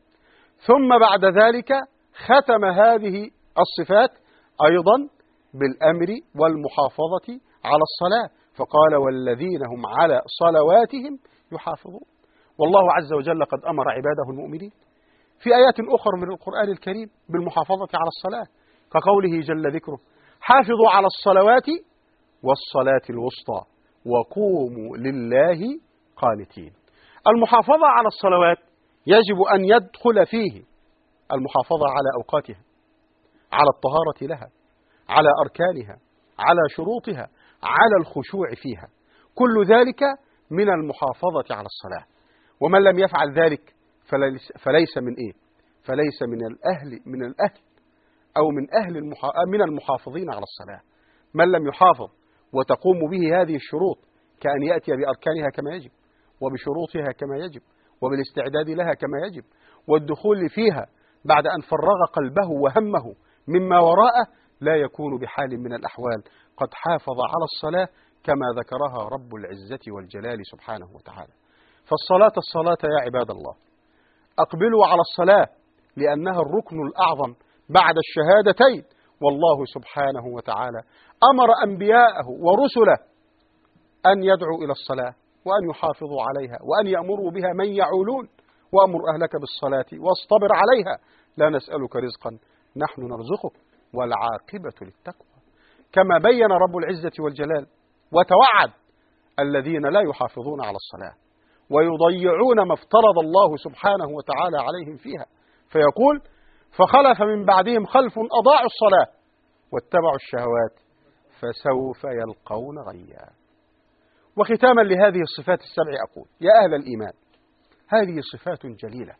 ثم بعد ذلك ختم هذه الصفات أيضا بالأمر والمحافظة على الصلاة، فقال: والذين هم على صلواتهم يحافظون. والله عز وجل قد أمر عباده المؤمنين في آيات أخرى من القرآن الكريم بالمحافظة على الصلاة، كقوله جل ذكره: حافظوا على الصلوات والصلاة الوسطى وقوموا لله قانتين. المحافظة على الصلوات يجب أن يدخل فيه المحافظة على أوقاتها، على الطهارة لها، على أركانها، على شروطها، على الخشوع فيها، كل ذلك من المحافظة على الصلاة. ومن لم يفعل ذلك فليس, فليس من إيه؟ فليس من الأهل من الأهل أو من أهل المحا... من المحافظين على الصلاة. من لم يحافظ وتقوم به هذه الشروط، كأن يأتي بأركانها كما يجب، وبشروطها كما يجب، وبالاستعداد لها كما يجب، والدخول فيها بعد أن فرغ قلبه وهمه مما وراءه، لا يكون بحال من الأحوال قد حافظ على الصلاة كما ذكرها رب العزة والجلال سبحانه وتعالى. فالصلاة الصلاة يا عباد الله، أقبلوا على الصلاة لأنها الركن الأعظم بعد الشهادتين. والله سبحانه وتعالى أمر أنبياءه ورسله أن يدعوا إلى الصلاة وأن يحافظوا عليها وأن يأمروا بها من يعولون: وأمر أهلك بالصلاة واصطبر عليها لا نسألك رزقا نحن نرزقك والعاقبة للتقوى. كما بين رب العزة والجلال وتوعد الذين لا يحافظون على الصلاة ويضيعون ما افترض الله سبحانه وتعالى عليهم فيها، فيقول: فخلف من بعدهم خلف أضاعوا الصلاة واتبعوا الشهوات فسوف يلقون غيا. وختاما لهذه الصفات السبع أقول: يا أهل الإيمان، هذه صفات جليلة،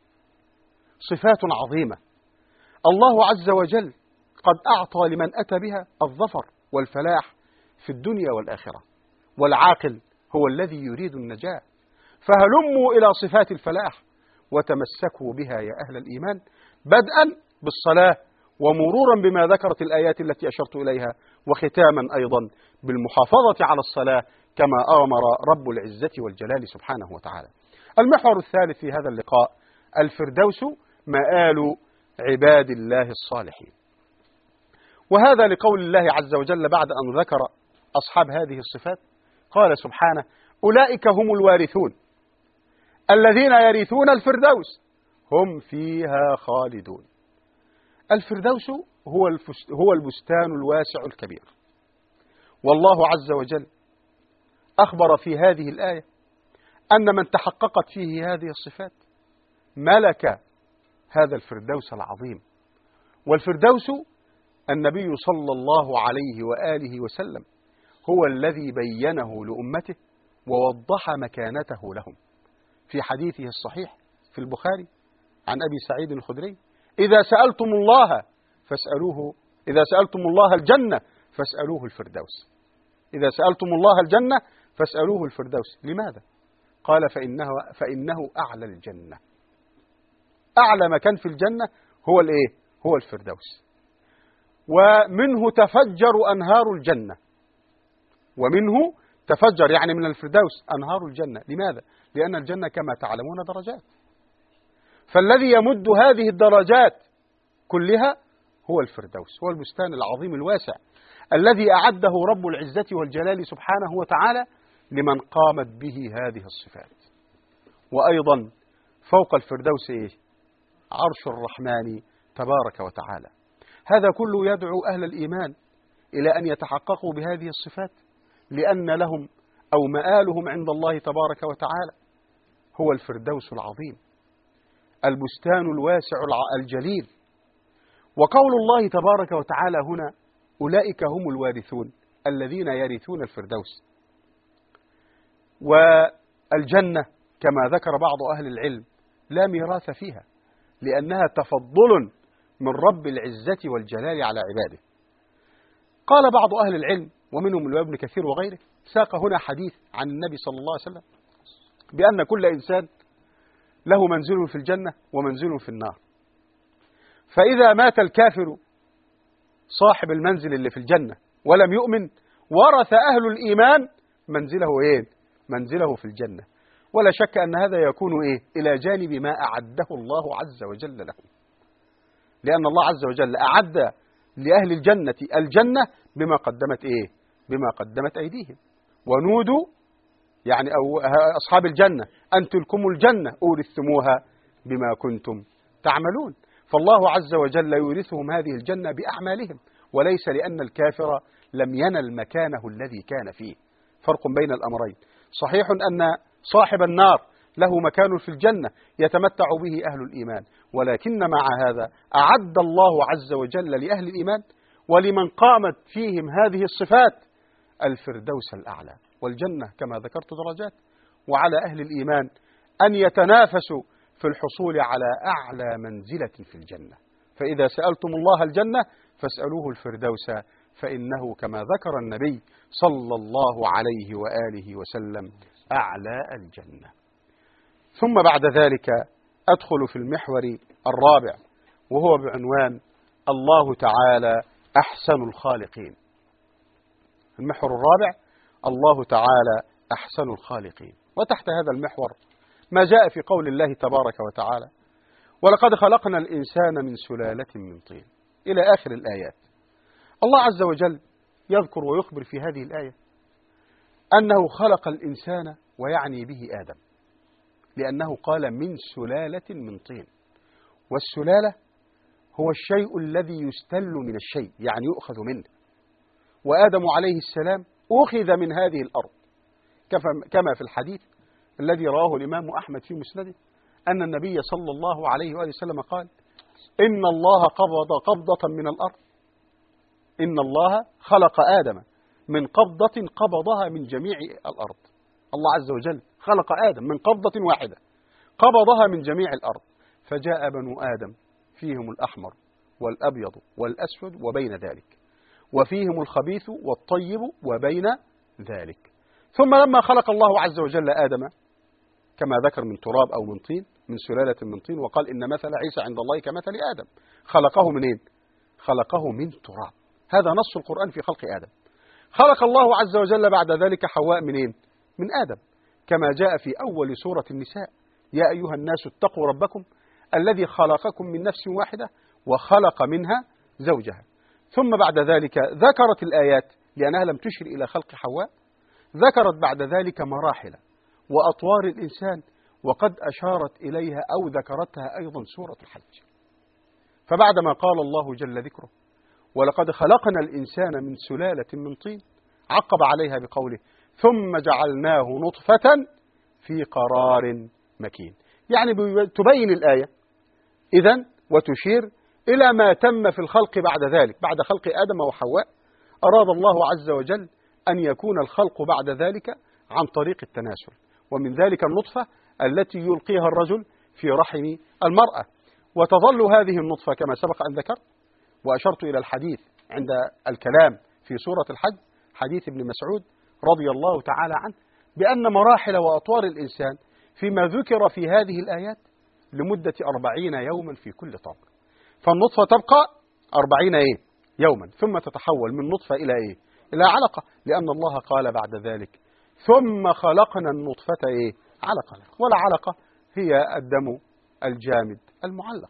صفات عظيمة، الله عز وجل قد أعطى لمن أتى بها الظفر والفلاح في الدنيا والآخرة، والعاقل هو الذي يريد النجاة. فهلموا إلى صفات الفلاح وتمسكوا بها يا أهل الإيمان، بدءا بالصلاة ومرورا بما ذكرت الآيات التي أشرت إليها، وختاما أيضا بالمحافظة على الصلاة كما أمر رب العزة والجلال سبحانه وتعالى. المحور الثالث في هذا اللقاء: الفردوس مآل عباد الله الصالحين. وهذا لقول الله عز وجل بعد أن ذكر أصحاب هذه الصفات قال سبحانه: أولئك هم الوارثون الذين يرثون الفردوس هم فيها خالدون. الفردوس هو هو البستان الواسع الكبير، والله عز وجل أخبر في هذه الآية أن من تحققت فيه هذه الصفات ملك هذا الفردوس العظيم. والفردوس النبي صلى الله عليه وآله وسلم هو الذي بينه لأمته ووضح مكانته لهم في حديثه الصحيح في البخاري عن أبي سعيد الخدري: إذا سألتم الله فاسألوه إذا سألتم الله الجنة فاسألوه الفردوس. إذا سألتم الله الجنة فاسألوه الفردوس. لماذا؟ قال: فإنه, فإنه أعلى الجنة. أعلى مكان في الجنة هو الإيه؟ هو الفردوس. ومنه تفجر أنهار الجنة، ومنه تفجر يعني من الفردوس أنهار الجنة. لماذا؟ لأن الجنة كما تعلمون درجات، فالذي يمد هذه الدرجات كلها هو الفردوس، هو البستان العظيم الواسع الذي أعده رب العزة والجلال سبحانه وتعالى لمن قامت به هذه الصفات. وأيضا فوق الفردوس إيه؟ عرش الرحمن تبارك وتعالى. هذا كله يدعو أهل الإيمان إلى أن يتحققوا بهذه الصفات، لأن لهم أو مآلهم عند الله تبارك وتعالى هو الفردوس العظيم، البستان الواسع الجليل. وقول الله تبارك وتعالى هنا أولئك هم الوارثون الذين يرثون الفردوس. والجنة كما ذكر بعض أهل العلم لا ميراث فيها، لأنها تفضل من رب العزة والجلال على عباده. قال بعض أهل العلم ومنهم ابن كثير وغيره، ساق هنا حديث عن النبي صلى الله عليه وسلم بأن كل إنسان له منزل في الجنة ومنزل في النار، فإذا مات الكافر صاحب المنزل اللي في الجنة ولم يؤمن، ورث أهل الإيمان منزله إيه؟ منزله في الجنة. ولا شك أن هذا يكون إيه؟ إلى جانب ما أعده الله عز وجل له، لأن الله عز وجل أعد لأهل الجنة الجنة بما قدمت إيه؟ بما قدمت أيديهم. ونودوا يعني أو أصحاب الجنة أن تلكم الجنة أورثتموها بما كنتم تعملون. فالله عز وجل يورثهم هذه الجنة بأعمالهم، وليس لأن الكافر لم ينل مكانه الذي كان فيه. فرق بين الأمرين. صحيح أن صاحب النار له مكان في الجنة يتمتع به أهل الإيمان، ولكن مع هذا أعد الله عز وجل لأهل الإيمان ولمن قامت فيهم هذه الصفات الفردوس الأعلى. والجنة كما ذكرت درجات، وعلى أهل الإيمان أن يتنافسوا في الحصول على أعلى منزلة في الجنة. فإذا سألتم الله الجنة فاسألوه الفردوس، فإنه كما ذكر النبي صلى الله عليه وآله وسلم أعلى الجنة. ثم بعد ذلك أدخل في المحور الرابع، وهو بعنوان الله تعالى أحسن الخالقين. المحور الرابع الله تعالى أحسن الخالقين. وتحت هذا المحور ما جاء في قول الله تبارك وتعالى ولقد خلقنا الإنسان من سلالة من طين إلى آخر الآيات. الله عز وجل يذكر ويخبر في هذه الآية أنه خلق الإنسان ويعني به آدم، لأنه قال من سلالة من طين. والسلالة هو الشيء الذي يستل من الشيء، يعني يؤخذ منه. وآدم عليه السلام أخذ من هذه الأرض، كما في الحديث الذي رواه الإمام أحمد في مسنده أن النبي صلى الله عليه وآله وسلم قال إن الله قبض قبضة من الأرض، إن الله خلق آدم من قبضة قبضها من جميع الأرض. الله عز وجل خلق آدم من قبضة واحدة قبضها من جميع الأرض، فجاء بنو آدم فيهم الأحمر والأبيض والأسود وبين ذلك، وفيهم الخبيث والطيب وبين ذلك. ثم لما خلق الله عز وجل آدم كما ذكر من تراب أو من طين، من سلالة من طين، وقال إن مثل عيسى عند الله كمثل آدم. خلقه منين؟ خلقه من تراب. هذا نص القرآن في خلق آدم. خلق الله عز وجل بعد ذلك حواء منين؟ من آدم، كما جاء في أول سورة النساء يا أيها الناس اتقوا ربكم الذي خلقكم من نفس واحدة وخلق منها زوجها. ثم بعد ذلك ذكرت الآيات لأنها لم تشر إلى خلق حواء، ذكرت بعد ذلك مراحل وأطوار الإنسان، وقد أشارت إليها أو ذكرتها أيضا سورة الحج. فبعدما قال الله جل ذكره ولقد خلقنا الإنسان من سلالة من طين، عقب عليها بقوله ثم جعلناه نطفة في قرار مكين. يعني تبين الآية إذن وتشير إلى ما تم في الخلق بعد ذلك. بعد خلق آدم وحواء أراد الله عز وجل أن يكون الخلق بعد ذلك عن طريق التناسل، ومن ذلك النطفة التي يلقيها الرجل في رحم المرأة، وتظل هذه النطفة كما سبق أن ذكر وأشرت إلى الحديث عند الكلام في سورة الحج، حديث ابن مسعود رضي الله تعالى عنه، بأن مراحل وأطوار الإنسان فيما ذكر في هذه الآيات لمدة أربعين يوما في كل طبق. فالنطفة تبقى أربعين إيه؟ يوما، ثم تتحول من نطفة إلى إيه؟ إلى علقة، لأن الله قال بعد ذلك ثم خلقنا النطفة إيه؟ علقة. والعلقة هي الدم الجامد المعلق.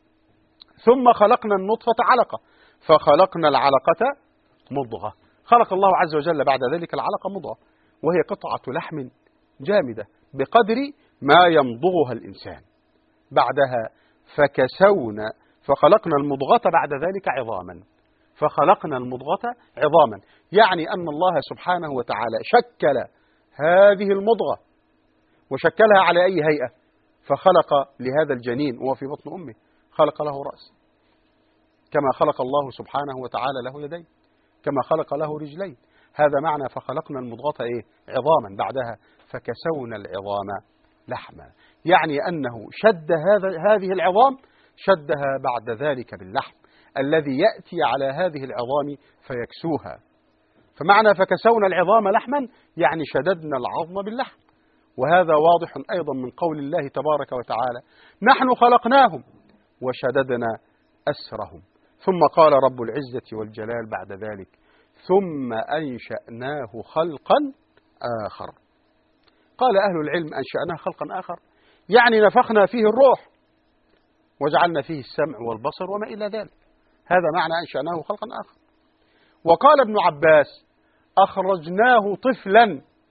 ثم خلقنا النطفة علقة فخلقنا العلقة مضغة. خلق الله عز وجل بعد ذلك العلقة مضغة، وهي قطعة لحم جامدة بقدر ما يمضغها الإنسان. بعدها فكسونا فخلقنا المضغة بعد ذلك عظاما فخلقنا المضغة عظاما، يعني أن الله سبحانه وتعالى شكل هذه المضغة وشكلها على أي هيئة، فخلق لهذا الجنين وهو في بطن أمه خلق له رأس، كما خلق الله سبحانه وتعالى له يدين، كما خلق له رجلين. هذا معنى فخلقنا المضغة إيه؟ عظاما. بعدها فكسونا العظام لحما، يعني أنه شد هذا هذه العظام شدها بعد ذلك باللحم الذي يأتي على هذه العظام فيكسوها. فمعنى فكسونا العظام لحما يعني شددنا العظم باللحم. وهذا واضح أيضا من قول الله تبارك وتعالى نحن خلقناهم وشددنا أسرهم. ثم قال رب العزة والجلال بعد ذلك ثم أنشأناه خلقا آخر. قال أهل العلم أنشأناه خلقا آخر يعني نفخنا فيه الروح وجعلنا فيه السمع والبصر وما إلى ذلك. هذا معنى أنشأناه خلقا آخر. وقال ابن عباس أخرجناه طفلا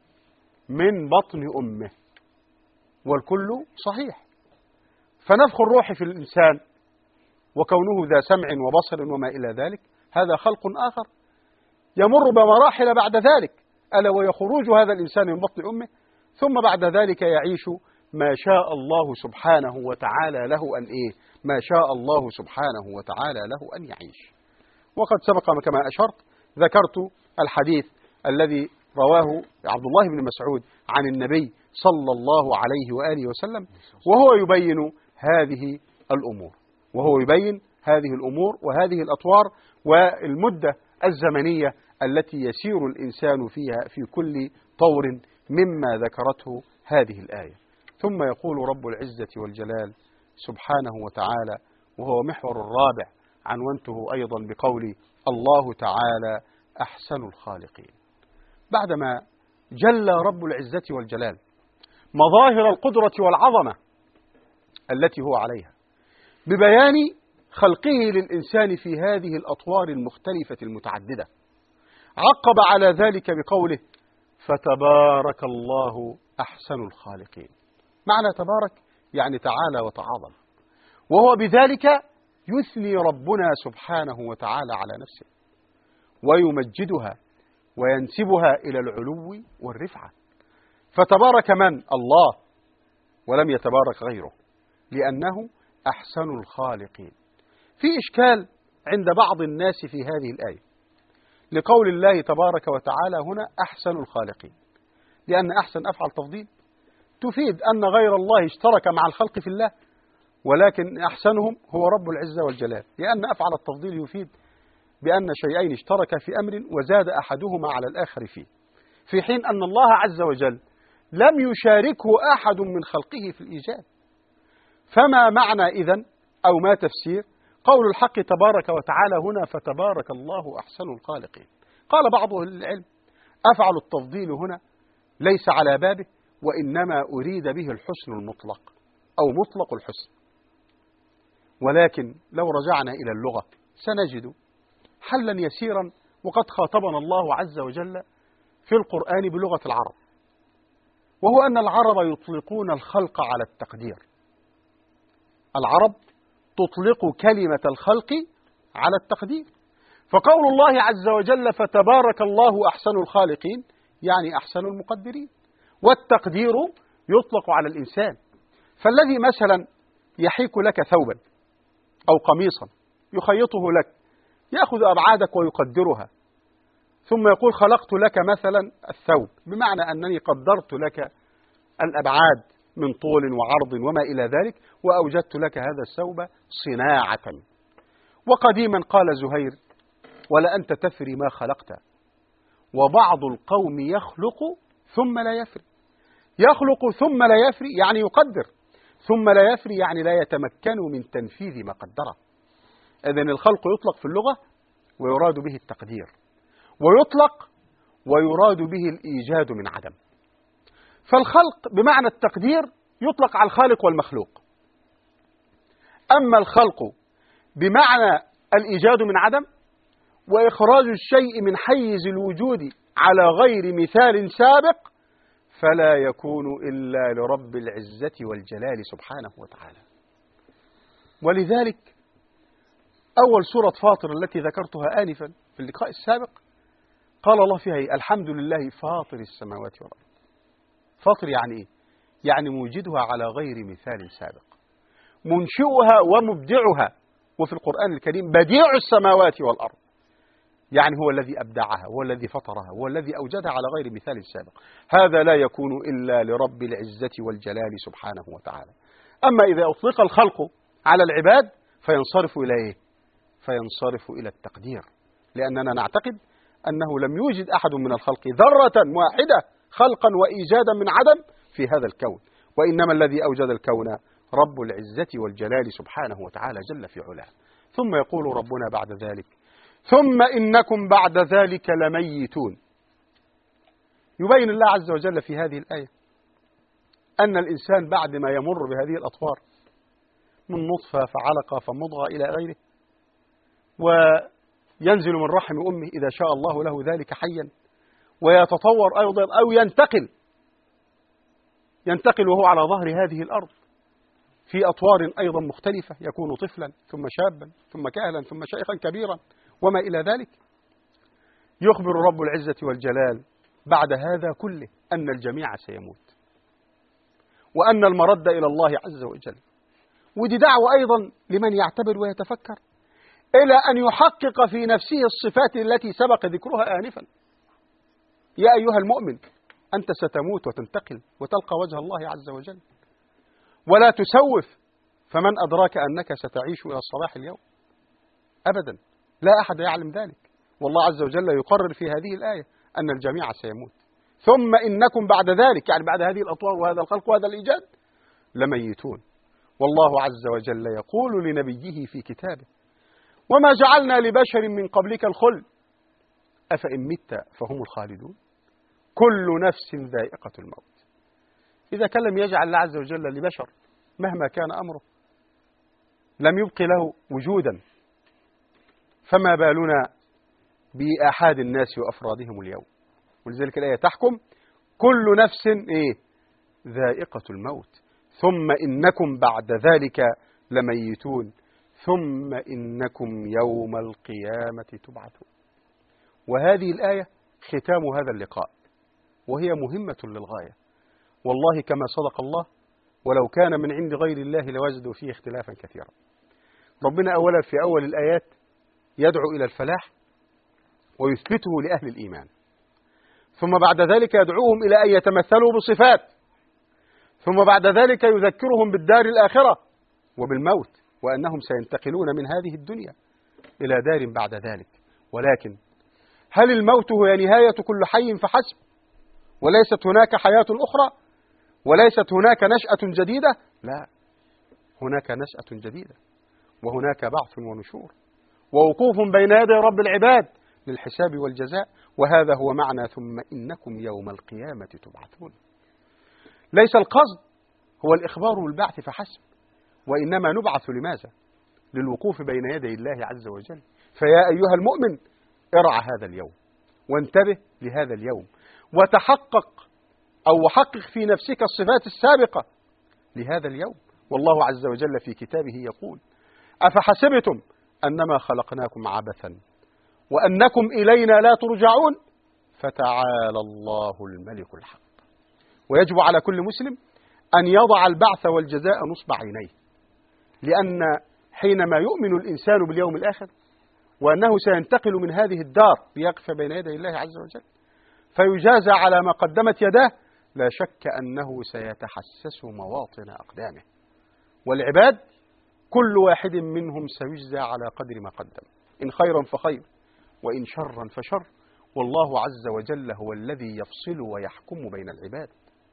من بطن أمه، والكل صحيح. فنفخ الروح في الإنسان وكونه ذا سمع وبصر وما إلى ذلك هذا خلق آخر يمر بمراحل بعد ذلك، ألا وهي خروج هذا الإنسان من بطن أمه، ثم بعد ذلك يعيش ما شاء الله سبحانه وتعالى له أن إيه؟ ما شاء الله سبحانه وتعالى له أن يعيش. وقد سبق كما أشرت ذكرت الحديث الذي رواه عبد الله بن مسعود عن النبي صلى الله عليه وآله وسلم وهو يبين هذه الأمور وهو يبين هذه الأمور وهذه الأطوار والمدة الزمنية التي يسير الإنسان فيها في كل طور مما ذكرته هذه الآية. ثم يقول رب العزة والجلال سبحانه وتعالى وهو محور الرابع عنونته أيضا بقول الله تعالى أحسن الخالقين. بعدما جل رب العزة والجلال مظاهر القدرة والعظمة التي هو عليها ببيان خلقه للإنسان في هذه الأطوار المختلفة المتعددة، عقب على ذلك بقوله فتبارك الله أحسن الخالقين. معنى تبارك يعني تعالى وتعاظم، وهو بذلك يثني ربنا سبحانه وتعالى على نفسه ويمجدها وينسبها إلى العلو والرفعة. فتبارك من؟ الله، ولم يتبارك غيره، لأنه أحسن الخالقين. في إشكال عند بعض الناس في هذه الآية لقول الله تبارك وتعالى هنا أحسن الخالقين، لأن أحسن أفعل تفضيل تفيد أن غير الله اشترك مع الخلق في الله، ولكن أحسنهم هو رب العزة والجلال، لأن أفعل التفضيل يفيد بأن شيئين اشترك في أمر وزاد أحدهما على الآخر فيه، في حين أن الله عز وجل لم يشاركه أحد من خلقه في الإيجاد. فما معنى إذن أو ما تفسير قول الحق تبارك وتعالى هنا فتبارك الله أحسن الخالقين؟ قال بعض أهل العلم أفعل التفضيل هنا ليس على بابه، وإنما أريد به الحسن المطلق أو مطلق الحسن. ولكن لو رجعنا إلى اللغة سنجد حلا يسيرا، وقد خاطبنا الله عز وجل في القرآن بلغة العرب، وهو أن العرب يطلقون الخلق على التقدير. العرب تطلق كلمة الخلق على التقدير، فقول الله عز وجل فتبارك الله أحسن الخالقين يعني أحسن المقدرين. والتقدير يطلق على الإنسان، فالذي مثلا يحيك لك ثوبا أو قميصا يخيطه لك يأخذ أبعادك ويقدرها، ثم يقول خلقت لك مثلا الثوب، بمعنى أنني قدرت لك الأبعاد من طول وعرض وما إلى ذلك، وأوجدت لك هذا الثوب صناعة. وقديما قال زهير ولا أنت تفري ما خلقت، وبعض القوم يخلق ثم لا يفري. يخلق ثم لا يفري يعني يقدر، ثم لا يفري يعني لا يتمكن من تنفيذ ما قدره. إذن الخلق يطلق في اللغة ويراد به التقدير، ويطلق ويراد به الإيجاد من عدم. فالخلق بمعنى التقدير يطلق على الخالق والمخلوق. أما الخلق بمعنى الإيجاد من عدم وإخراج الشيء من حيز الوجود على غير مثال سابق فلا يكون إلا لرب العزة والجلال سبحانه وتعالى. ولذلك أول سورة فاطر التي ذكرتها آنفا في اللقاء السابق قال الله فيها إيه؟ الحمد لله فاطر السماوات والأرض. فاطر يعني إيه؟ يعني موجدها على غير مثال سابق، منشئها ومبدعها، وفي القرآن الكريم بديع السماوات والأرض، يعني هو الذي أبدعها، هو الذي فطرها، هو الذي أوجدها على غير مثال سابق. هذا لا يكون إلا لرب العزة والجلال سبحانه وتعالى. أما إذا أطلق الخلق على العباد فينصرف إلى إيه؟ فينصرف إلى التقدير، لأننا نعتقد أنه لم يوجد أحد من الخلق ذرة واحدة خلقا وإيجادا من عدم في هذا الكون، وإنما الذي أوجد الكون رب العزة والجلال سبحانه وتعالى جل في علاه. ثم يقول ربنا بعد ذلك ثم إنكم بعد ذلك لميتون. يبين الله عز وجل في هذه الآية أن الإنسان بعد ما يمر بهذه الأطوار من نطفة فعلقة فمضغة إلى غيره، وينزل من رحم أمه إذا شاء الله له ذلك حيا، ويتطور أيضا أو ينتقل ينتقل وهو على ظهر هذه الأرض في أطوار أيضا مختلفة، يكون طفلا ثم شابا ثم كهلا ثم شيخا كبيرا وما إلى ذلك. يخبر رب العزة والجلال بعد هذا كله أن الجميع سيموت، وأن المرد إلى الله عز وجل. ودي دعوة أيضا لمن يعتبر ويتفكر إلى أن يحقق في نفسه الصفات التي سبق ذكرها آنفا. يا أيها المؤمن أنت ستموت وتنتقل وتلقى وجه الله عز وجل، ولا تسوف، فمن أدراك أنك ستعيش إلى صباح اليوم؟ أبدا، لا أحد يعلم ذلك، والله عز وجل يقرر في هذه الآية أن الجميع سيموت. ثم إنكم بعد ذلك، يعني بعد هذه الأطوار وهذا الخلق وهذا الإيجاد، لميتون. والله عز وجل يقول لنبيه في كتابه وما جعلنا لبشر من قبلك الخلد أفإن مت فهم الخالدون كل نفس ذائقة الموت. إذا كان لم يجعل الله عز وجل لبشر مهما كان أمره لم يبق له وجودا، فما بالنا بآحاد الناس وأفرادهم اليوم. ولذلك الآية تحكم كل نفس إيه؟ ذائقة الموت ثم إنكم بعد ذلك لميتون ثم إنكم يوم القيامة تبعثون. وهذه الآية ختام هذا اللقاء، وهي مهمة للغاية. والله كما صدق الله ولو كان من عند غير الله لوجدوا فيه اختلافا كثيرا. ربنا أولا في أول الآيات يدعو إلى الفلاح ويثبته لأهل الإيمان، ثم بعد ذلك يدعوهم إلى أن يتمثلوا بصفات، ثم بعد ذلك يذكرهم بالدار الآخرة وبالموت، وأنهم سينتقلون من هذه الدنيا إلى دار بعد ذلك. ولكن هل الموت هو نهاية كل حي فحسب؟ وليست هناك حياة أخرى؟ وليست هناك نشأة جديدة؟ لا، هناك نشأة جديدة، وهناك بعث ونشور ووقوف بين يدي رب العباد للحساب والجزاء. وهذا هو معنى ثم إنكم يوم القيامة تبعثون. ليس القصد هو الإخبار بالبعث فحسب، وإنما نبعث لماذا؟ للوقوف بين يدي الله عز وجل. فيا أيها المؤمن ارعى هذا اليوم وانتبه لهذا اليوم، وتحقق أو حقق في نفسك الصفات السابقة لهذا اليوم. والله عز وجل في كتابه يقول أفحسبتم أنما خلقناكم عبثا وأنكم إلينا لا ترجعون فتعالى الله الملك الحق. ويجب على كل مسلم أن يضع البعث والجزاء نصب عينيه، لأن حينما يؤمن الإنسان باليوم الآخر وأنه سينتقل من هذه الدار ليقف بين يدي الله عز وجل فيجازى على ما قدمت يداه، لا شك أنه سيتحسس مواطن أقدامه. والعباد كل واحد منهم سيجزى على قدر ما قدم، إن خيرا فخير وإن شرا فشر. والله عز وجل هو الذي يفصل ويحكم بين العباد.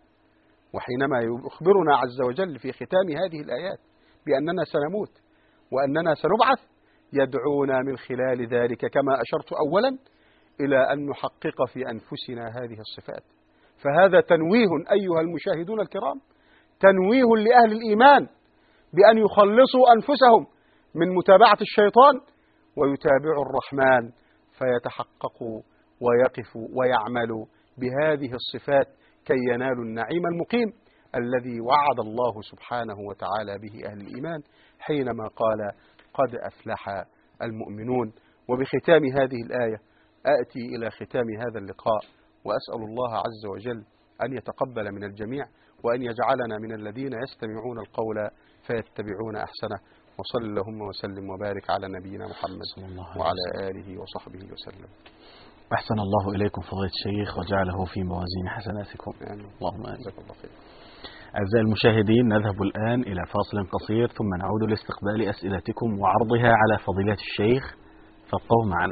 وحينما يخبرنا عز وجل في ختام هذه الآيات بأننا سنموت وأننا سنبعث، يدعونا من خلال ذلك كما أشرت أولا إلى أن نحقق في أنفسنا هذه الصفات. فهذا تنويه أيها المشاهدون الكرام، تنويه لأهل الإيمان بأن يخلصوا أنفسهم من متابعة الشيطان ويتابعوا الرحمن، فيتحققوا ويقفوا ويعملوا بهذه الصفات كي ينالوا النعيم المقيم الذي وعد الله سبحانه وتعالى به أهل الإيمان حينما قال قد أفلح المؤمنون. وبختام هذه الآية آتي إلى ختام هذا اللقاء وأسأل الله عز وجل أن يتقبل من الجميع وأن يجعلنا من الذين يستمعون القول فيتبعون أحسنه. وصل اللهم وسلم وبارك على نبينا محمد وعلى آله وصحبه وسلم. أحسن الله إليكم فضيلة الشيخ وجعله في موازين حسناتكم. آمين. اللهم آمين. جزاك الله خير. أعزائي المشاهدين، نذهب الآن إلى فاصل قصير ثم نعود لاستقبال أسئلتكم وعرضها على فضيلة الشيخ، فابقوا معنا.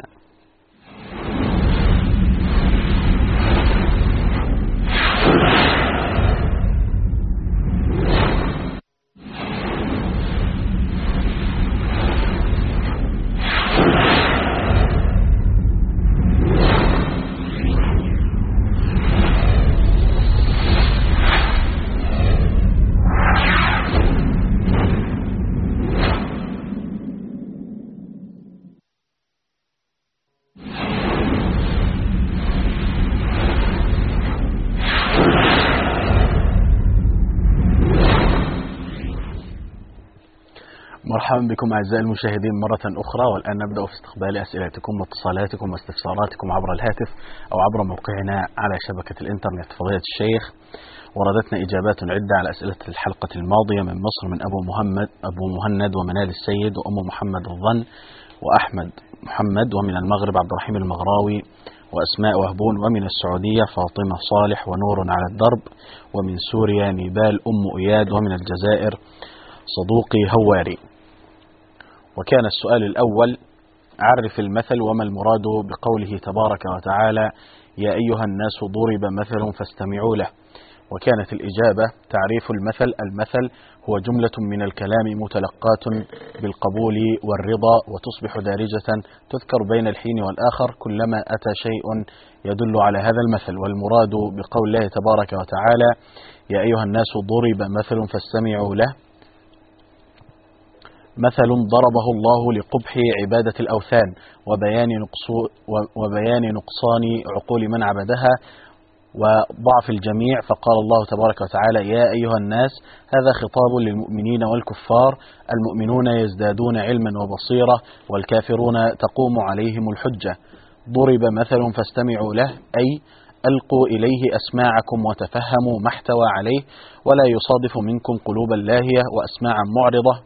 مرحبا بكم أعزائي المشاهدين مرة أخرى، والآن نبدأ في استقبال أسئلتكم واتصالاتكم واستفساراتكم عبر الهاتف أو عبر موقعنا على شبكة الإنترنت. فضيلة الشيخ، وردتنا إجابات عدة على أسئلة الحلقة الماضية من مصر، من أبو محمد أبو مهند ومنال السيد وأم محمد الظن وأحمد محمد، ومن المغرب عبد الرحيم المغراوي وأسماء وهبون، ومن السعودية فاطمة صالح ونور على الدرب، ومن سوريا نيبال أم إياد، ومن الجزائر صدوقي هواري. وكان السؤال الأول: عرف المثل وما المراد بقوله تبارك وتعالى يا أيها الناس ضرب مثل فاستمعوا له. وكانت الإجابة: تعريف المثل: المثل هو جملة من الكلام متلقاة بالقبول والرضا وتصبح دارجة تذكر بين الحين والآخر كلما أتى شيء يدل على هذا المثل. والمراد بقول الله تبارك وتعالى يا أيها الناس ضرب مثل فاستمعوا له مثل ضربه الله لقبح عبادة الأوثان وبيان وبيان نقصان عقول من عبدها وضعف الجميع، فقال الله تبارك وتعالى يا أيها الناس. هذا خطاب للمؤمنين والكفار، المؤمنون يزدادون علما وبصيرة والكافرون تقوم عليهم الحجة. ضرب مثل فاستمعوا له أي ألقوا إليه أسماعكم وتفهموا ما احتوى عليه، ولا يصادف منكم قلوبا لاهية وأسماعا معرضة،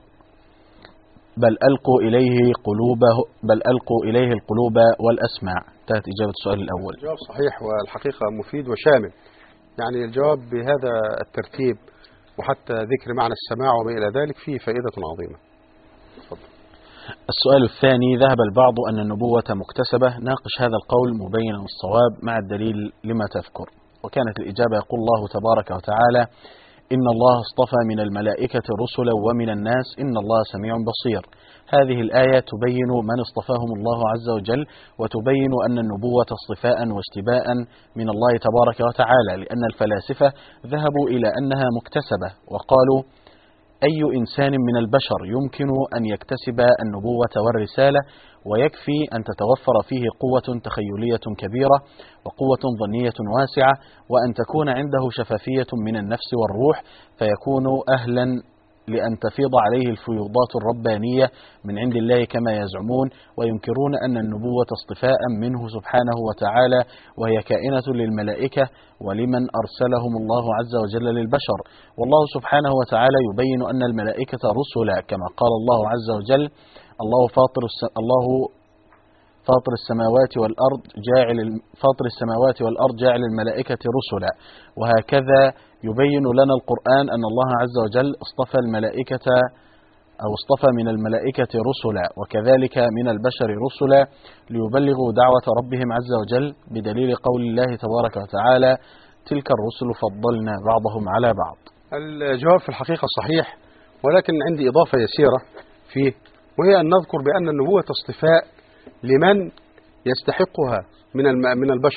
بل ألقوا إليه قلوبه بل ألقوا إليه القلوب والأسماع. انتهت إجابة السؤال الأول. الجواب صحيح والحقيقة مفيد وشامل، يعني الجواب بهذا الترتيب وحتى ذكر معنى السماع وما إلى ذلك فيه فائدة عظيمة. تفضل. السؤال الثاني: ذهب البعض أن النبوة مكتسبة، ناقش هذا القول مبينا الصواب مع الدليل لما تذكر. وكانت الإجابة: يقول الله تبارك وتعالى إن الله اصطفى من الملائكة رسلا ومن الناس إن الله سميع بصير. هذه الآية تبين من اصطفاهم الله عز وجل، وتبين أن النبوة اصطفاء واشتباء من الله تبارك وتعالى، لأن الفلاسفة ذهبوا إلى أنها مكتسبة، وقالوا أي إنسان من البشر يمكن أن يكتسب النبوة والرسالة، ويكفي أن تتوفر فيه قوة تخيلية كبيرة وقوة ظنية واسعة، وأن تكون عنده شفافية من النفس والروح، فيكون أهلا لأن تفيض عليه الفيوضات الربانية من عند الله كما يزعمون، وينكرون أن النبوة اصطفاء منه سبحانه وتعالى، وهي كائنة للملائكة ولمن أرسلهم الله عز وجل للبشر. والله سبحانه وتعالى يبين أن الملائكة رسلا، كما قال الله عز وجل الله فاطر الله فاطر السماوات والأرض جاعل فاطر السماوات والأرض جاعل الملائكة رسلا. وهكذا يبين لنا القرآن أن الله عز وجل اصطفى الملائكة أو اصطفى من الملائكة رسلا، وكذلك من البشر رسلا ليبلغوا دعوة ربهم عز وجل، بدليل قول الله تبارك وتعالى تلك الرسل فضلنا بعضهم على بعض. الجواب في الحقيقة صحيح، ولكن عندي إضافة يسيرة فيه، وهي أن نذكر بأن النبوة اصطفاء لمن يستحقها من من البشر،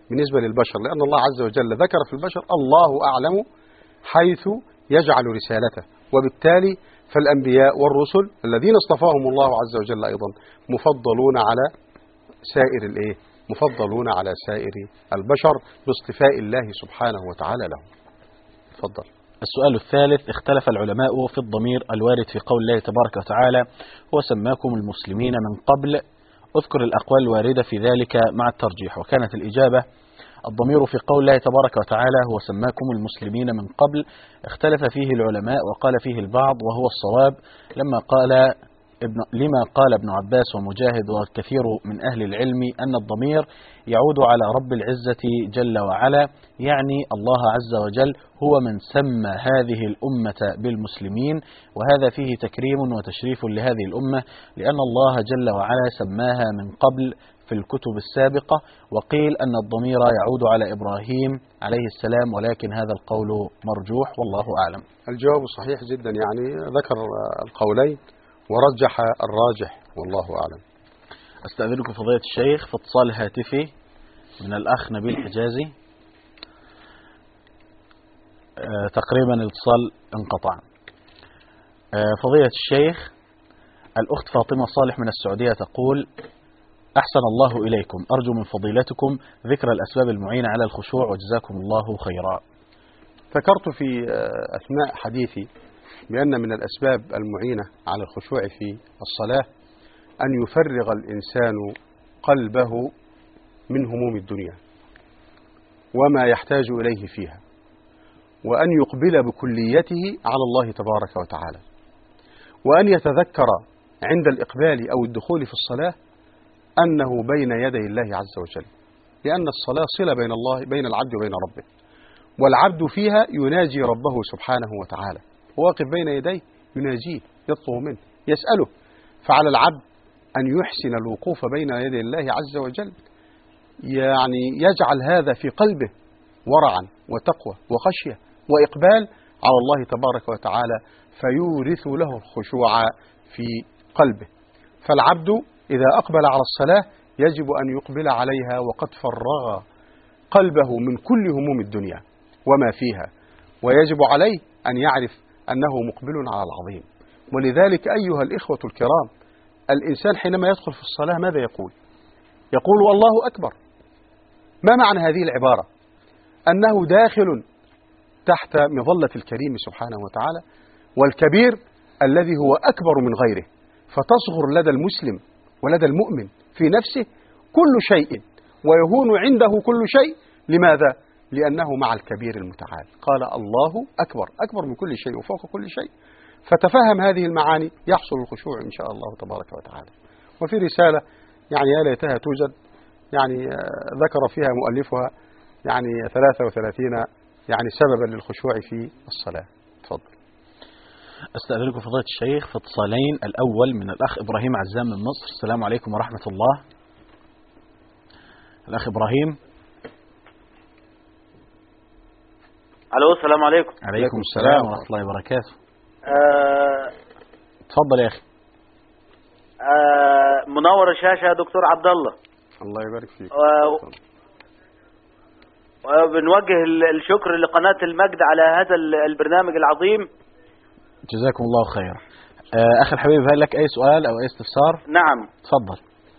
بالنسبة للبشر، لأن الله عز وجل ذكر في البشر الله أعلم حيث يجعل رسالته، وبالتالي فالأنبياء والرسل الذين اصطفاهم الله عز وجل أيضا مفضلون على سائر الإيه؟ مفضلون على سائر البشر باصطفاء الله سبحانه وتعالى لهم. تفضل. السؤال الثالث: اختلف العلماء في الضمير الوارد في قول الله تبارك وتعالى: وسماكم المسلمين من قبل. اذكر الأقوال الواردة في ذلك مع الترجيح. وكانت الإجابة: الضمير في قول الله تبارك وتعالى هو سماكم المسلمين من قبل اختلف فيه العلماء، وقال فيه البعض وهو الصواب لما قال ابن لما قال ابن عباس ومجاهد والكثير من أهل العلم أن الضمير يعود على رب العزة جل وعلا، يعني الله عز وجل هو من سمى هذه الأمة بالمسلمين، وهذا فيه تكريم وتشريف لهذه الأمة لأن الله جل وعلا سماها من قبل في الكتب السابقة. وقيل أن الضمير يعود على إبراهيم عليه السلام، ولكن هذا القول مرجوح والله أعلم. الجواب صحيح جدا، يعني ذكر القولين ورجح الراجح والله أعلم. أستأذنكم فضيلة الشيخ في اتصال هاتفي من الأخ نبيل حجازي. آه تقريبا الاتصال انقطع. آه فضيلة الشيخ، الأخت فاطمة صالح من السعودية تقول: أحسن الله إليكم، أرجو من فضيلتكم ذكر الأسباب المعينة على الخشوع وجزاكم الله خيرا. ذكرت في أثناء حديثي بأن من الأسباب المعينة على الخشوع في الصلاة أن يفرغ الإنسان قلبه من هموم الدنيا وما يحتاج إليه فيها، وأن يقبل بكليته على الله تبارك وتعالى، وأن يتذكر عند الإقبال أو الدخول في الصلاة أنه بين يدي الله عز وجل، لأن الصلاة صلة بين الله بين العبد وبين ربه، والعبد فيها يناجي ربه سبحانه وتعالى، واقف بين يديه يناجيه يطلب منه يسأله. فعلى العبد أن يحسن الوقوف بين يدي الله عز وجل، يعني يجعل هذا في قلبه ورعا وتقوى وخشية وإقبال على الله تبارك وتعالى، فيورث له الخشوع في قلبه. فالعبد إذا أقبل على الصلاة يجب أن يقبل عليها وقد فرغ قلبه من كل هموم الدنيا وما فيها، ويجب عليه أن يعرف أنه مقبل على العظيم. ولذلك أيها الإخوة الكرام، الإنسان حينما يدخل في الصلاة ماذا يقول؟ يقول الله أكبر. ما معنى هذه العبارة؟ أنه داخل تحت مظلة الكريم سبحانه وتعالى، والكبير الذي هو أكبر من غيره، فتصغر لدى المسلم ولدى المؤمن في نفسه كل شيء ويهون عنده كل شيء. لماذا؟ لأنه مع الكبير المتعال. قال الله أكبر، أكبر من كل شيء وفوق كل شيء. فتفهم هذه المعاني يحصل الخشوع إن شاء الله تبارك وتعالى. وفي رسالة يعني يا ليتها توجد، يعني ذكر فيها مؤلفها يعني ثلاثة وثلاثين يعني سببا للخشوع في الصلاة. تفضل. أستأذنكم فضيلة الشيخ في اتصالين. الأول من الأخ إبراهيم عزام من مصر. السلام عليكم ورحمة الله. الأخ إبراهيم. ألو السلام عليكم. عليكم السلام ورحمة الله وبركاته. أه تفضل يا أخي. أه منور الشاشة يا دكتور عبد الله. الله يبارك فيك. أه وبنوجه الشكر لقناة المجد على هذا البرنامج العظيم. جزاكم الله خير. أه أخي الحبيب، هل لك أي سؤال أو أي استفسار؟ نعم. تفضل.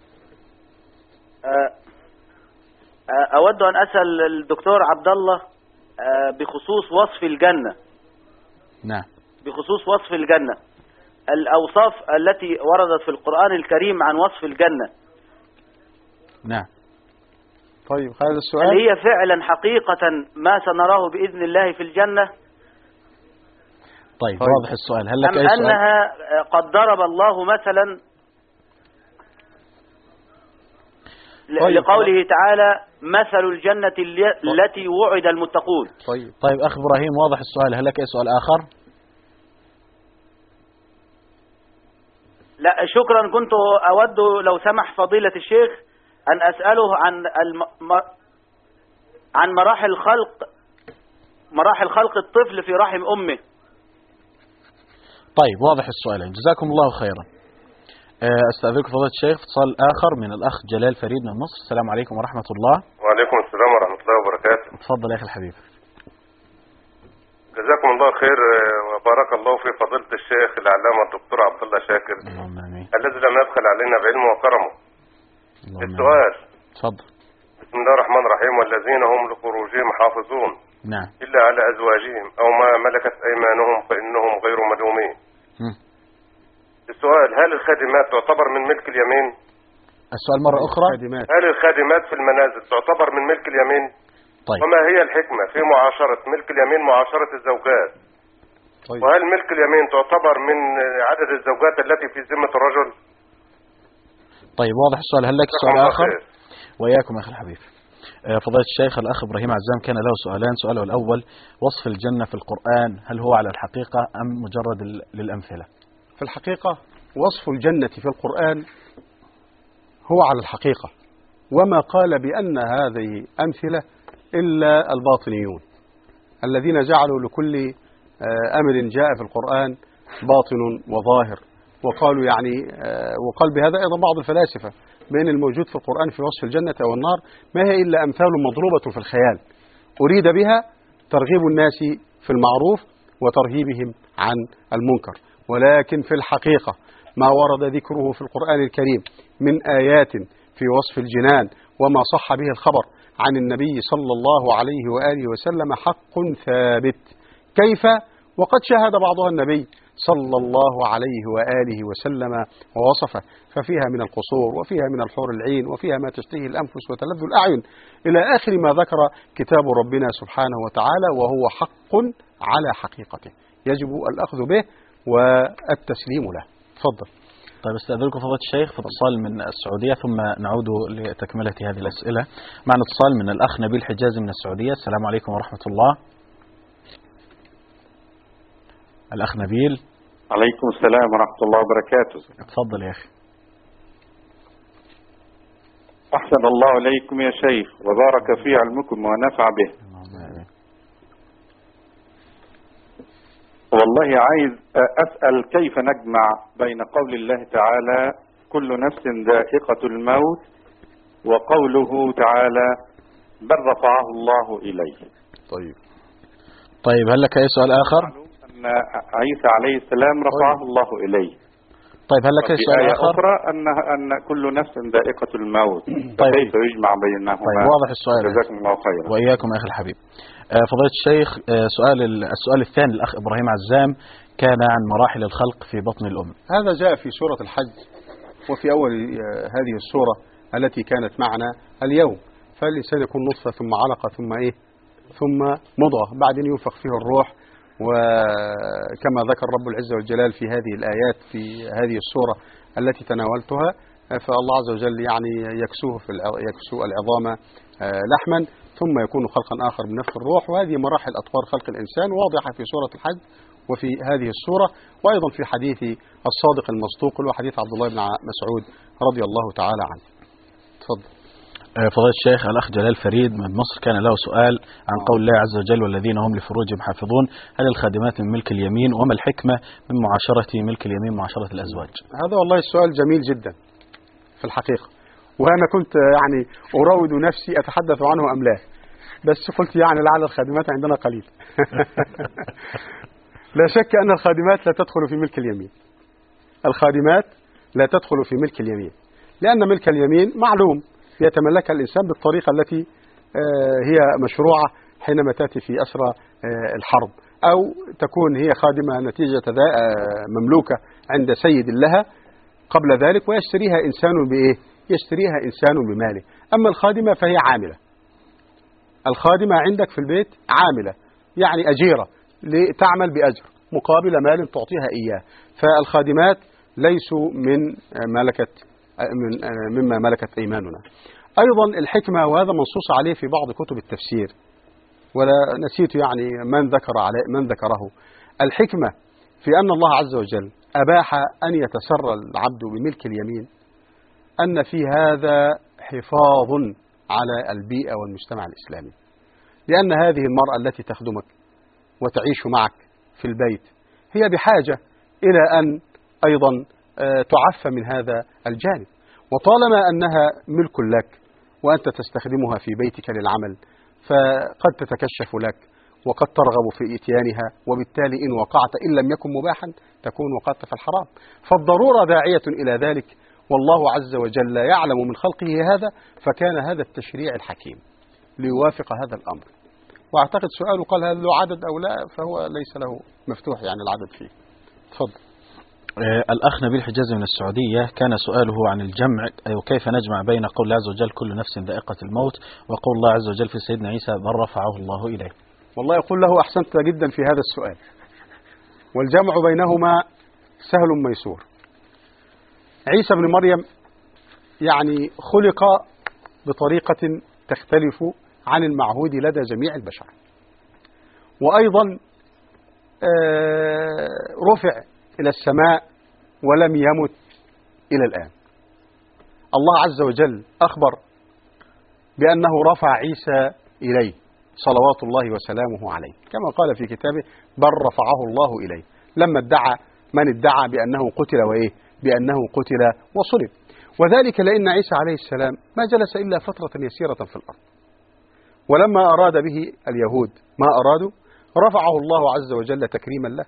أه أود أن أسأل الدكتور عبد الله بخصوص وصف الجنة. نعم. بخصوص وصف الجنة، الأوصاف التي وردت في القرآن الكريم عن وصف الجنة. نعم. طيب هذا السؤال، هل هي فعلا حقيقة ما سنراه بإذن الله في الجنة؟ طيب, طيب. واضح السؤال. هل لك أم أي سؤال؟ أنها قد ضرب الله مثلا طيب. لقوله تعالى مثل الجنة التي وعد المتقون. طيب طيب أخ إبراهيم، واضح السؤال. هل لك أي سؤال آخر؟ لا شكرا. كنت أود لو سمح فضيلة الشيخ أن أسأله عن الم... عن مراحل خلق مراحل خلق الطفل في رحم أمه. طيب واضح السؤالين، جزاكم الله خيرا. أستأذنكم فضيلة الشيخ في اتصال آخر من الأخ جلال فريد من مصر. السلام عليكم ورحمة الله. وعليكم السلام السلام ورحمة الله وبركاته. اتفضل يا اخي الحبيب. جزاكم الله خير وبارك الله في فضيلة الشيخ العلامة الدكتور عبد الله شاكر الذي لم يبخل علينا بعلمه وكرمه. السؤال. اتفضل. بسم الله الرحمن الرحيم. والذين هم لفروجهم حافظون. نعم. إلا على أزواجهم أو ما ملكت أيمانهم فإنهم غير ملومين. السؤال: هل الخادمات تعتبر من ملك اليمين؟ السؤال مرة أخرى. هل الخادمات في المنازل تعتبر من ملك اليمين؟ طيب. وما هي الحكمة في معاشرة ملك اليمين معاشرة الزوجات؟ طيب. وهل ملك اليمين تعتبر من عدد الزوجات التي في ذمة الرجل؟ طيب واضح السؤال. هل لك سؤال آخر؟ وإياكم أخي الحبيب. فضيلة الشيخ الأخ إبراهيم عزام كان له سؤالان. سؤاله الأول: وصف الجنة في القرآن هل هو على الحقيقة أم مجرد للأمثلة؟ في الحقيقة وصف الجنة في القرآن هو على الحقيقة، وما قال بأن هذه أمثلة إلا الباطنيون الذين جعلوا لكل أمر جاء في القرآن باطن وظاهر، وقالوا يعني وقال بهذا أيضا بعض الفلاسفة بأن الموجود في القرآن في وصف الجنة والنار ما هي إلا أمثال مضروبة في الخيال أريد بها ترغيب الناس في المعروف وترهيبهم عن المنكر، ولكن في الحقيقة ما ورد ذكره في القرآن الكريم من آيات في وصف الجنان وما صح به الخبر عن النبي صلى الله عليه وآله وسلم حق ثابت. كيف؟ وقد شاهد بعضها النبي صلى الله عليه وآله وسلم ووصفه، ففيها من القصور وفيها من الحور العين وفيها ما تشتهي الأنفس وتلذ الأعين إلى آخر ما ذكر كتاب ربنا سبحانه وتعالى، وهو حق على حقيقته يجب الأخذ به والتسليم له. تفضل. طيب استأذنكم فضيلة الشيخ في اتصال من السعودية ثم نعود لتكملة هذه الأسئلة. معنا اتصال من الأخ نبيل حجازي من السعودية. السلام عليكم ورحمة الله. الأخ نبيل. عليكم السلام ورحمة الله وبركاته. اتفضل يا أخي. أحسن الله إليكم يا شيخ وبارك في علمكم ونفع به. والله عايز أسأل كيف نجمع بين قول الله تعالى كل نفس ذائقة الموت وقوله تعالى بل رفعه الله إليه. طيب طيب هل لك أي سؤال آخر؟ أن عيسى عليه السلام رفعه طيب. الله إليه. طيب هل لك أي سؤال آية آخر؟ أخرى أن أن كل نفس ذائقة الموت. طيب. كيف يجمع بينهما؟ طيب واضح السؤال. جزاكم الله خيرا. وإياكم يا أخي الحبيب. فضيلة الشيخ سؤال السؤال الثاني الأخ إبراهيم عزام كان عن مراحل الخلق في بطن الأم. هذا جاء في سورة الحج وفي أول هذه السورة التي كانت معنا اليوم. فالإنسان يكون نطفة ثم علقة ثم إيه ثم مضغة بعدين ينفخ فيه الروح، وكما ذكر رب العزة والجلال في هذه الآيات في هذه السورة التي تناولتها، فالله عز وجل يعني يكسوه في يكسو العظام لحما ثم يكون خلقا آخر بنفخ الروح. وهذه مراحل أطوار خلق الإنسان واضحة في سورة الحج وفي هذه السورة، وأيضا في حديث الصادق المصدوق وحديث عبد الله بن مسعود رضي الله تعالى عنه. تفضل. فضيلة الشيخ الأخ جلال فريد من مصر كان له سؤال عن قول الله عز وجل والذين هم لفروجهم حافظون، هل الخادمات من ملك اليمين وما الحكمة من معاشرة ملك اليمين معاشرة الأزواج؟ هذا والله السؤال جميل جدا في الحقيقة، وأنا كنت يعني أراود نفسي أتحدث عنه أم لا، بس قلت يعني لعل الخادمات عندنا قليل. لا شك أن الخادمات لا تدخل في ملك اليمين. الخادمات لا تدخل في ملك اليمين لأن ملك اليمين معلوم يتملكها الإنسان بالطريقة التي هي مشروعة حينما تأتي في أسرى الحرب، أو تكون هي خادمة نتيجة مملوكة عند سيد لها قبل ذلك ويشتريها إنسان بإيه؟ يشتريها إنسان بماله. أما الخادمة فهي عاملة. الخادمة عندك في البيت عاملة يعني أجيرة لتعمل بأجر مقابل مال تعطيها إياه. فالخادمات ليسوا من ملكة من مما ملكت أيماننا. أيضا الحكمة، وهذا منصوص عليه في بعض كتب التفسير ولا نسيت يعني من ذكر عليه من ذكره. الحكمة في أن الله عز وجل أباح أن يتسرى العبد بملك اليمين أن في هذا حفاظ على البيئة والمجتمع الإسلامي، لأن هذه المرأة التي تخدمك وتعيش معك في البيت هي بحاجة إلى أن أيضا تعفى من هذا الجانب، وطالما أنها ملك لك وأنت تستخدمها في بيتك للعمل فقد تتكشف لك وقد ترغب في إتيانها، وبالتالي إن وقعت إن لم يكن مباحا تكون وقعت في الحرام. فالضرورة داعية إلى ذلك، والله عز وجل يعلم من خلقه هذا، فكان هذا التشريع الحكيم ليوافق هذا الأمر. وأعتقد سؤاله قال هل له عدد أو لا، فهو ليس له مفتوح يعني العدد فيه. تفضل. الأخ نبيل حجازي من السعودية كان سؤاله عن الجمع، أي كيف نجمع بين قول الله عز وجل كل نفس ذائقة الموت وقول الله عز وجل في سيدنا عيسى بل رفعه الله إليه. والله يقول له أحسنت جدا في هذا السؤال، والجمع بينهما سهل ميسور. عيسى بن مريم يعني خلق بطريقة تختلف عن المعهود لدى جميع البشر، وأيضا رفع إلى السماء ولم يمت إلى الآن. الله عز وجل أخبر بأنه رفع عيسى إليه صلوات الله وسلامه عليه، كما قال في كتابه بل رفعه الله إليه، لما ادعى من ادعى بأنه قتل وإيه بأنه قتل وصلب. وذلك لأن عيسى عليه السلام ما جلس إلا فترة يسيرة في الأرض، ولما أراد به اليهود ما أرادوا رفعه الله عز وجل تكريما له.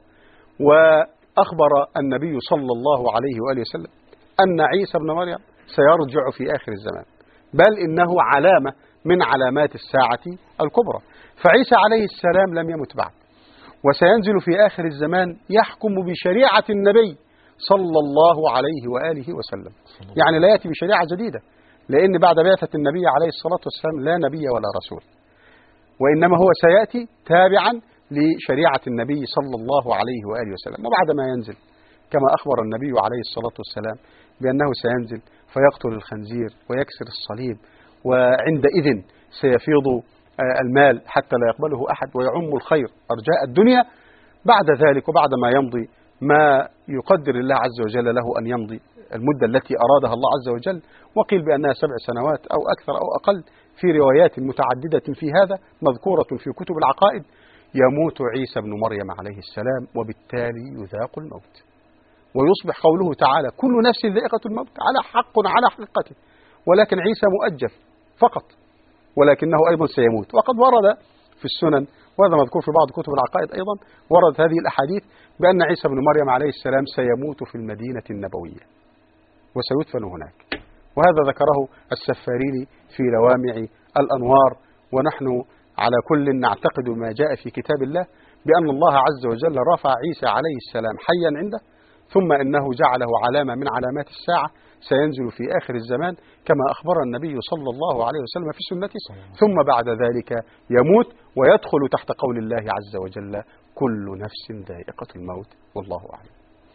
وأخبر النبي صلى الله عليه وآله وسلم أن عيسى بن مريم سيرجع في آخر الزمان، بل إنه علامة من علامات الساعة الكبرى. فعيسى عليه السلام لم يمت بعد، وسينزل في آخر الزمان يحكم بشريعة النبي صلى الله عليه وآله وسلم، يعني لا يأتي بشريعة جديدة، لأن بعد بعثة النبي عليه الصلاة والسلام لا نبي ولا رسول، وإنما هو سيأتي تابعا لشريعة النبي صلى الله عليه وآله وسلم. وبعد ما ينزل كما أخبر النبي عليه الصلاة والسلام بأنه سينزل فيقتل الخنزير ويكسر الصليب، وعندئذ سيفيض المال حتى لا يقبله أحد ويعم الخير أرجاء الدنيا. بعد ذلك وبعد ما يمضي ما يقدر الله عز وجل له أن يمضي المدة التي أرادها الله عز وجل، وقيل بأنها سبع سنوات أو أكثر أو أقل، في روايات متعددة في هذا مذكورة في كتب العقائد، يموت عيسى بن مريم عليه السلام، وبالتالي يذاق الموت، ويصبح قوله تعالى كل نفس ذائقة الموت على حق على حقيقته، ولكن عيسى مؤجل فقط، ولكنه أيضا سيموت. وقد ورد في السنن، وهذا مذكور في بعض كتب العقائد أيضا، ورد هذه الأحاديث بأن عيسى بن مريم عليه السلام سيموت في المدينة النبوية وسيدفن هناك، وهذا ذكره السفاريني في لوامع الأنوار. ونحن على كل نعتقد ما جاء في كتاب الله بأن الله عز وجل رفع عيسى عليه السلام حيا عنده، ثم إنه جعله علامة من علامات الساعة، سينزل في آخر الزمان كما أخبر النبي صلى الله عليه وسلم في سنته، ثم بعد ذلك يموت ويدخل تحت قول الله عز وجل كل نفس ذائقة الموت، والله أعلم.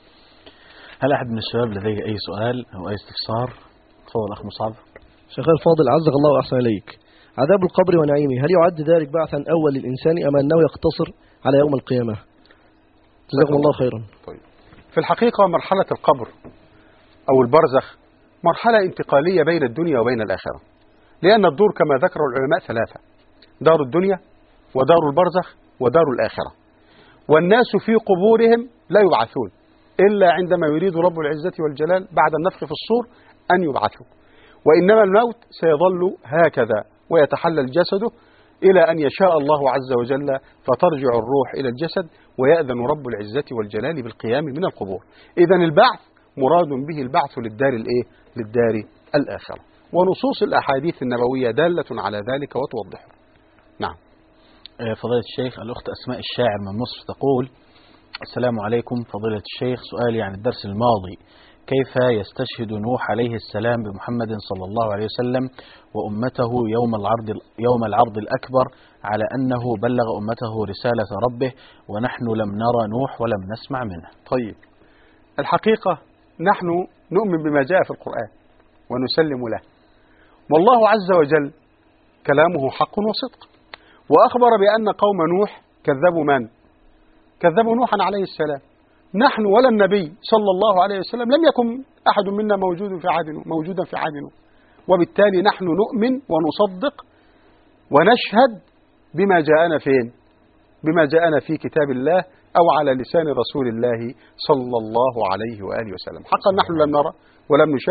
هل أحد من الشباب لديه أي سؤال أو أي استفسار؟ تفضل أخ مصعب. شيخ الفاضل عزك الله وأحسن إليك، عذاب القبر ونعيمه هل يعد ذلك بعثا أول للإنسان أم أنه يقتصر على يوم القيامة؟ جزاكم الله خيرا. طيب. في الحقيقة مرحلة القبر أو البرزخ مرحلة انتقالية بين الدنيا وبين الآخرة، لأن الدور كما ذكر العلماء ثلاثة: دار الدنيا ودار البرزخ ودار الآخرة. والناس في قبورهم لا يبعثون إلا عندما يريد رب العزة والجلال بعد النفخ في الصور أن يبعثوا، وإنما الموت سيظل هكذا ويتحلل جسده إلى أن يشاء الله عز وجل فترجع الروح إلى الجسد ويأذن رب العزة والجلال بالقيام من القبور. إذن البعث مراد به البعث للدار الإيه؟ للدار الآخرة، ونصوص الأحاديث النبوية دالة على ذلك وتوضحه. نعم. فضيلة الشيخ، الأخت أسماء الشاعر من مصر تقول: السلام عليكم فضيلة الشيخ، سؤالي عن الدرس الماضي، كيف يستشهد نوح عليه السلام بمحمد صلى الله عليه وسلم وأمته يوم العرض يوم العرض الأكبر على أنه بلغ أمته رسالة ربه ونحن لم نرى نوح ولم نسمع منه؟ طيب، الحقيقة نحن نؤمن بما جاء في القرآن ونسلم له، والله عز وجل كلامه حق وصدق، وأخبر بأن قوم نوح كذبوا من؟ كذبوا نوحا عليه السلام. نحن ولا النبي صلى الله عليه وسلم لم يكن أحد منا موجود في عهد موجودا في عهد نوح، وبالتالي نحن نؤمن ونصدق ونشهد بما جاءنا فين؟ بما جاءنا في كتاب الله أو على لسان رسول الله صلى الله عليه وآله وسلم. حقا نحن لم نرى ولم نشاهد،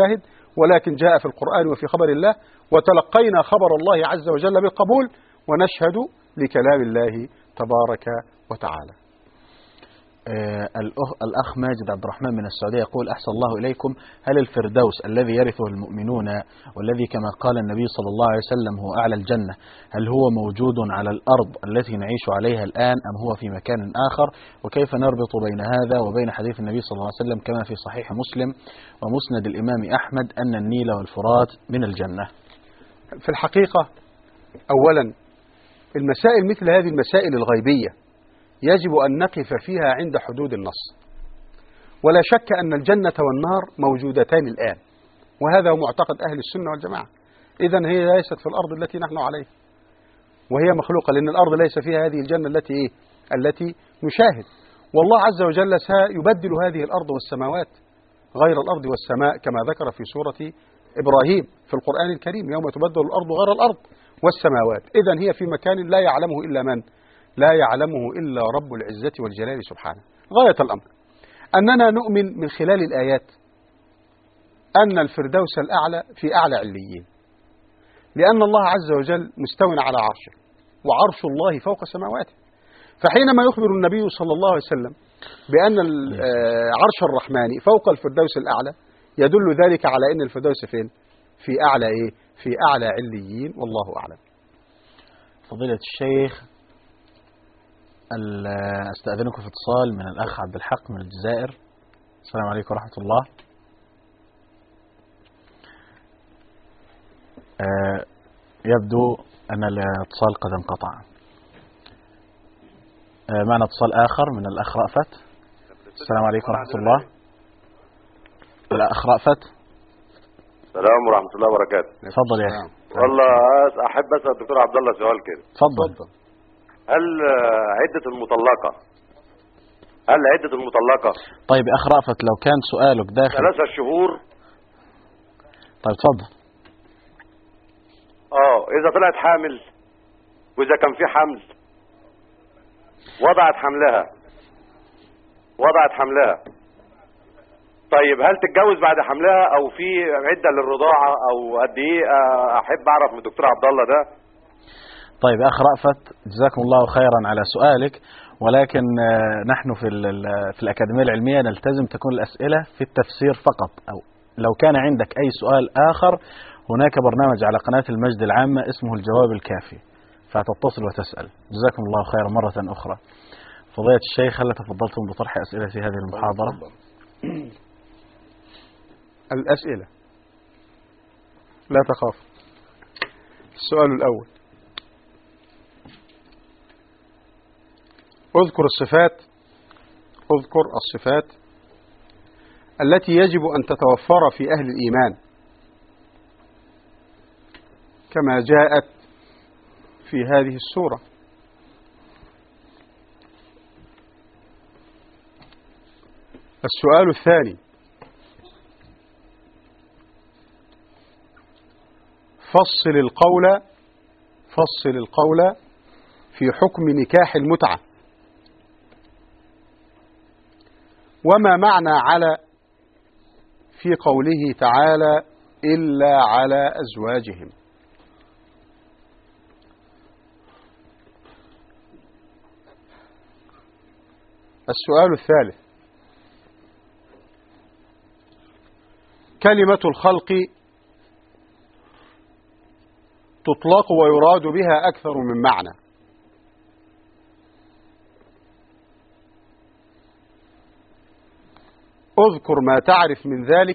ولكن جاء في القرآن وفي خبر الله، وتلقينا خبر الله عز وجل بالقبول، ونشهد لكلام الله تبارك وتعالى. آه الأخ ماجد عبد الرحمن من السعودية يقول: أحسن الله إليكم، هل الفردوس الذي يرثه المؤمنون والذي كما قال النبي صلى الله عليه وسلم هو أعلى الجنة، هل هو موجود على الأرض التي نعيش عليها الآن أم هو في مكان آخر؟ وكيف نربط بين هذا وبين حديث النبي صلى الله عليه وسلم كما في صحيح مسلم ومسند الإمام أحمد أن النيل والفرات من الجنة؟ في الحقيقة أولا المسائل مثل هذه المسائل الغيبية يجب أن نقف فيها عند حدود النص، ولا شك أن الجنة والنار موجودتان الآن، وهذا هو معتقد أهل السنة والجماعة. إذن هي ليست في الأرض التي نحن عليها، وهي مخلوقة، لأن الأرض ليس فيها هذه الجنة التي إيه؟ التي نشاهد. والله عز وجل سيبدل هذه الأرض والسماوات غير الأرض والسماء كما ذكر في سورة إبراهيم في القرآن الكريم: يوم تبدل الأرض غير الأرض والسماوات. إذن هي في مكان لا يعلمه إلا من؟ لا يعلمه إلا رب العزة والجلال سبحانه. غاية الأمر أننا نؤمن من خلال الآيات أن الفردوس الأعلى في أعلى عليين، لأن الله عز وجل مستو على عرشه، وعرش الله فوق سماواته. فحينما يخبر النبي صلى الله عليه وسلم بأن عرش الرحمن فوق الفردوس الأعلى، يدل ذلك على أن الفردوس فين؟ في أعلى إيه؟ في أعلى عليين، والله أعلم. فضيلة الشيخ، استأذنكم في اتصال من الأخ عبد الحق من الجزائر. السلام عليكم ورحمة الله. آه يبدو أن الاتصال قد انقطع. آه معنا اتصال آخر من الأخ رأفت. السلام عليكم ورحمة الله. الأخ رأفت. السلام ورحمة الله وبركاته. تفضل يا أخي. والله أحب أسأل الدكتور عبد الله سؤال كده. تفضل. هل عدة المطلقة هل عدة المطلقة طيب أخ رأفت، لو كان سؤالك داخل ثلاثة شهور. طيب تفضل. اه إذا طلعت حامل، وإذا كان في حمل وضعت حملها وضعت حملها طيب هل تتجوز بعد حملها أو في عدة للرضاعة أو قد إيه؟ أحب أعرف من الدكتور عبد الله ده. طيب أخ رأفت، جزاكم الله خيرا على سؤالك، ولكن نحن في في الأكاديمية العلمية نلتزم تكون الأسئلة في التفسير فقط، أو لو كان عندك أي سؤال آخر هناك برنامج على قناة المجد العامة اسمه الجواب الكافي، فتتصل وتسأل. جزاكم الله خيرا مرة أخرى. فضيلة الشيخ، هل تفضلتم بطرح أسئلة في هذه المحاضرة؟ الأسئلة لا تخاف. السؤال الأول: اذكر الصفات اذكر الصفات التي يجب أن تتوفر في أهل الإيمان كما جاءت في هذه السورة. السؤال الثاني: فصل القول فصل القول في حكم نكاح المتعة، وما معنى على في قوله تعالى إلا على أزواجهم. السؤال الثالث: كلمة الخلق تطلق ويراد بها أكثر من معنى، اذكر ما تعرف من ذلك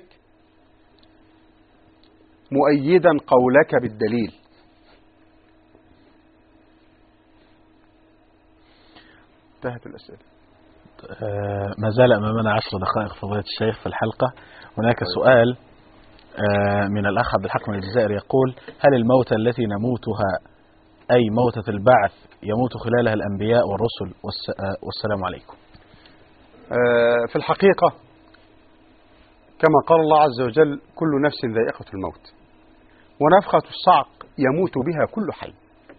مؤيدا قولك بالدليل. انتهت الأسئلة. آه ما زال أمامنا عشر دقائق فضيلة الشيخ في الحلقة. هناك سؤال آه من الأخ عبد الحق من الجزائر يقول: هل الموتى التي نموتها أي موتة البعث يموت خلالها الأنبياء والرسل؟ والسلام عليكم. آه في الحقيقة كما قال الله عز وجل: كل نفس ذائقة الموت، ونفخة الصعق يموت بها كل حي.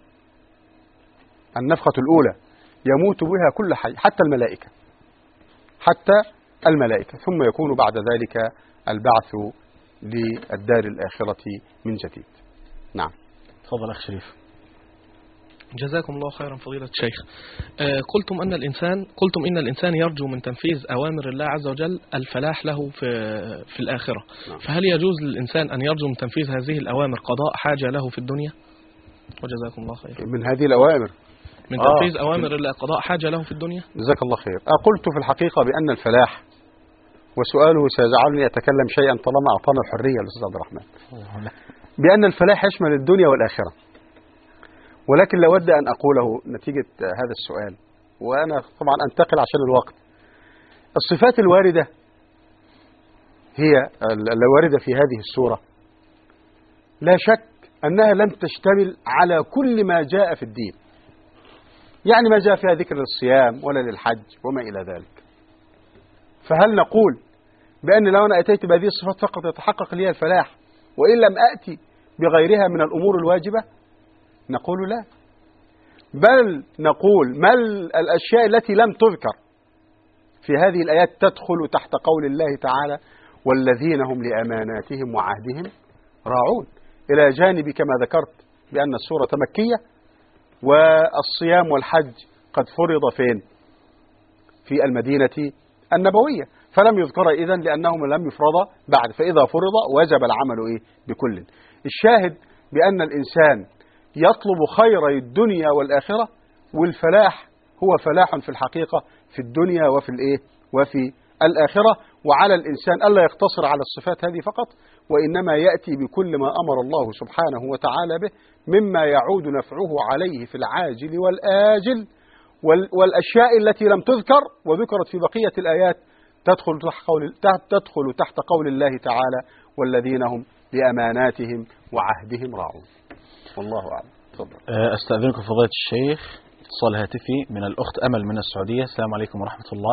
النفخة الأولى يموت بها كل حي، حتى الملائكة حتى الملائكة ثم يكون بعد ذلك البعث للدار الآخرة من جديد. نعم. تفضل أخ شريف. جزاكم الله خيرا فضيلة الشيخ. آه قلتم أن الإنسان قلتم إن الإنسان يرجو من تنفيذ أوامر الله عز وجل الفلاح له في في الآخرة. نعم. فهل يجوز للإنسان أن يرجو من تنفيذ هذه الأوامر قضاء حاجة له في الدنيا؟ وجزاكم الله خيرا. من هذه الأوامر من تنفيذ آه. أوامر الله قضاء حاجة له في الدنيا؟ جزاك الله خير. قلت في الحقيقة بأن الفلاح، وسؤاله سيجعلني أتكلم شيئا طالما أعطانا الحرية الأستاذ عبد الرحمن، بأن الفلاح يشمل الدنيا والآخرة. ولكن لود أن أقوله نتيجة هذا السؤال، وأنا طبعا أنتقل عشان الوقت. الصفات الواردة هي الواردة في هذه السورة لا شك أنها لم تشتمل على كل ما جاء في الدين، يعني ما جاء فيها ذكر للصيام ولا للحج وما إلى ذلك. فهل نقول بأن لو أنا أتيت بهذه الصفات فقط يتحقق لي الفلاح وإن لم أتي بغيرها من الأمور الواجبة؟ نقول لا، بل نقول ما الأشياء التي لم تذكر في هذه الآيات تدخل تحت قول الله تعالى والذين هم لأماناتهم وعهدهم راعون، إلى جانب كما ذكرت بأن السورة مكية والصيام والحج قد فرض فين؟ في المدينة النبوية، فلم يذكر إذن لأنهم لم يفرض بعد، فإذا فرض وجب العمل إيه؟ بكل. الشاهد بأن الإنسان يطلب خير الدنيا والآخرة، والفلاح هو فلاح في الحقيقة في الدنيا وفي الإيه؟ وفي الآخرة. وعلى الإنسان ألا يقتصر على الصفات هذه فقط، وإنما يأتي بكل ما أمر الله سبحانه وتعالى به مما يعود نفعه عليه في العاجل والآجل، والأشياء التي لم تذكر وذكرت في بقية الآيات تدخل تحت قول, تدخل تحت قول الله تعالى والذين هم لأماناتهم وعهدهم راعون. والله أعلم. تفضل. أستأذنكم فضيلة الشيخ، اتصال هاتفي من الأخت أمل من السعودية. السلام عليكم ورحمة الله.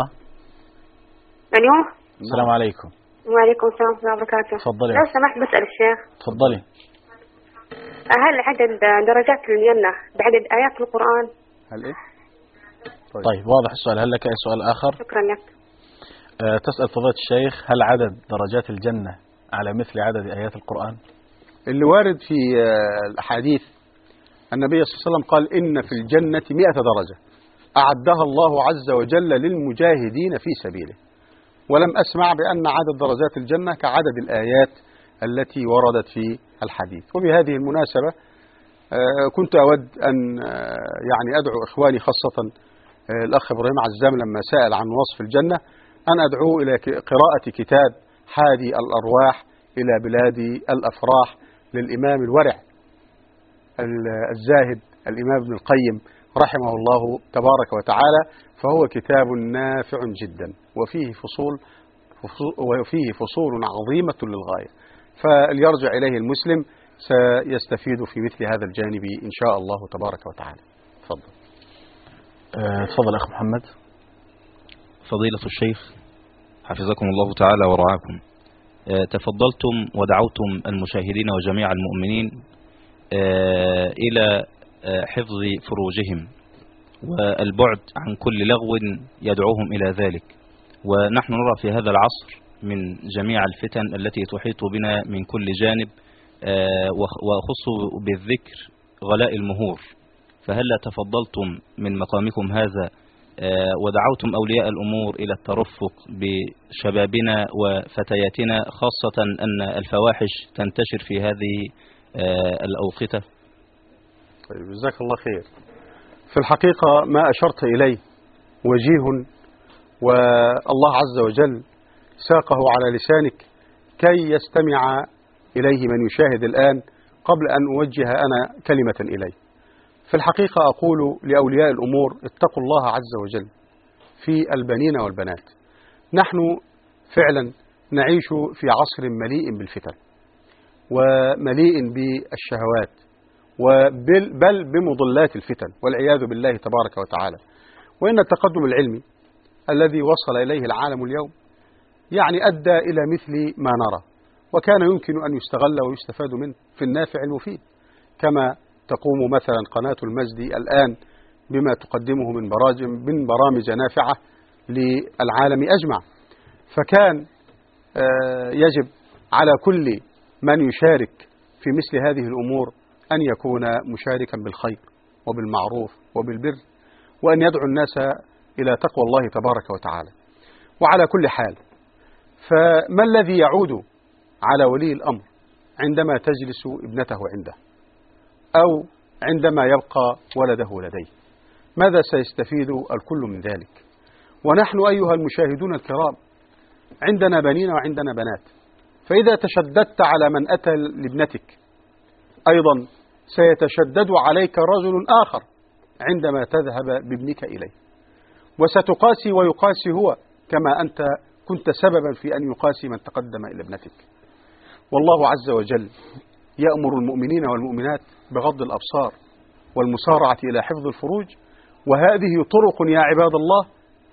الو. السلام عليكم. وعليكم السلام ورحمة الله وبركاته. تفضلي. لو سمحت بسأل الشيخ. تفضلي. هل عدد درجات الجنة بعدد آيات القرآن؟ هل إيه؟ طيب. طيب واضح السؤال. هل لك أي سؤال آخر؟ شكرا لك. أه تسأل فضيلة الشيخ هل عدد درجات الجنة على مثل عدد آيات القرآن؟ اللي وارد في الأحاديث النبي صلى الله عليه وسلم قال إن في الجنة مئة درجة أعدها الله عز وجل للمجاهدين في سبيله، ولم أسمع بأن عدد درجات الجنة كعدد الآيات التي وردت في الحديث. وبهذه المناسبة كنت أود أن يعني أدعو إخواني خاصة الأخ إبراهيم عزام لما سأل عن وصف الجنة أن أدعوه إلى قراءة كتاب حادي الأرواح إلى بلاد الأفراح للإمام الورع الزاهد الإمام ابن القيم رحمه الله تبارك وتعالى، فهو كتاب نافع جدا وفيه فصول وفيه فصول عظيمة للغاية، فليرجع إليه المسلم سيستفيد في مثل هذا الجانب إن شاء الله تبارك وتعالى. تفضل. أه تفضل أخ محمد. فضيلة الشيخ حفظكم الله تعالى ورعاكم، أه تفضلتم ودعوتم المشاهدين وجميع المؤمنين أه إلى أه حفظ فروجهم والبعد عن كل لغو يدعوهم إلى ذلك، ونحن نرى في هذا العصر من جميع الفتن التي تحيط بنا من كل جانب، وأخص بالذكر غلاء المهور، فهل تفضلتم من مقامكم هذا ودعوتم أولياء الأمور إلى الترفق بشبابنا وفتياتنا، خاصة أن الفواحش تنتشر في هذه الأوقات؟ طيب جزاك الله خير. في الحقيقة ما أشرت إليه وجيه، والله عز وجل ساقه على لسانك كي يستمع إليه من يشاهد الآن قبل أن أوجه أنا كلمة إليه. في الحقيقة أقول لأولياء الأمور اتقوا الله عز وجل في البنين والبنات. نحن فعلا نعيش في عصر مليء بالفتن ومليء بالشهوات بل بمضلات الفتن والعياذ بالله تبارك وتعالى. وإن التقدم العلمي الذي وصل إليه العالم اليوم يعني أدى إلى مثل ما نرى، وكان يمكن أن يستغل ويستفاد منه في النافع المفيد، كما تقوم مثلا قناة المجد الآن بما تقدمه من برامج من برامج نافعة للعالم أجمع. فكان يجب على كل من يشارك في مثل هذه الأمور أن يكون مشاركا بالخير وبالمعروف وبالبر، وأن يدعو الناس إلى تقوى الله تبارك وتعالى. وعلى كل حال، فما الذي يعود على ولي الأمر عندما تجلس ابنته عنده أو عندما يبقى ولده لديه؟ ماذا سيستفيد الكل من ذلك؟ ونحن أيها المشاهدون الكرام عندنا بنين وعندنا بنات، فإذا تشددت على من أتى لابنتك أيضا سيتشدد عليك رجل آخر عندما تذهب بابنك إليه، وستقاسي ويقاسي هو كما أنت كنت سببا في أن يقاسي من تقدم إلى ابنتك. والله عز وجل يأمر المؤمنين والمؤمنات بغض الأبصار والمسارعة إلى حفظ الفروج، وهذه طرق يا عباد الله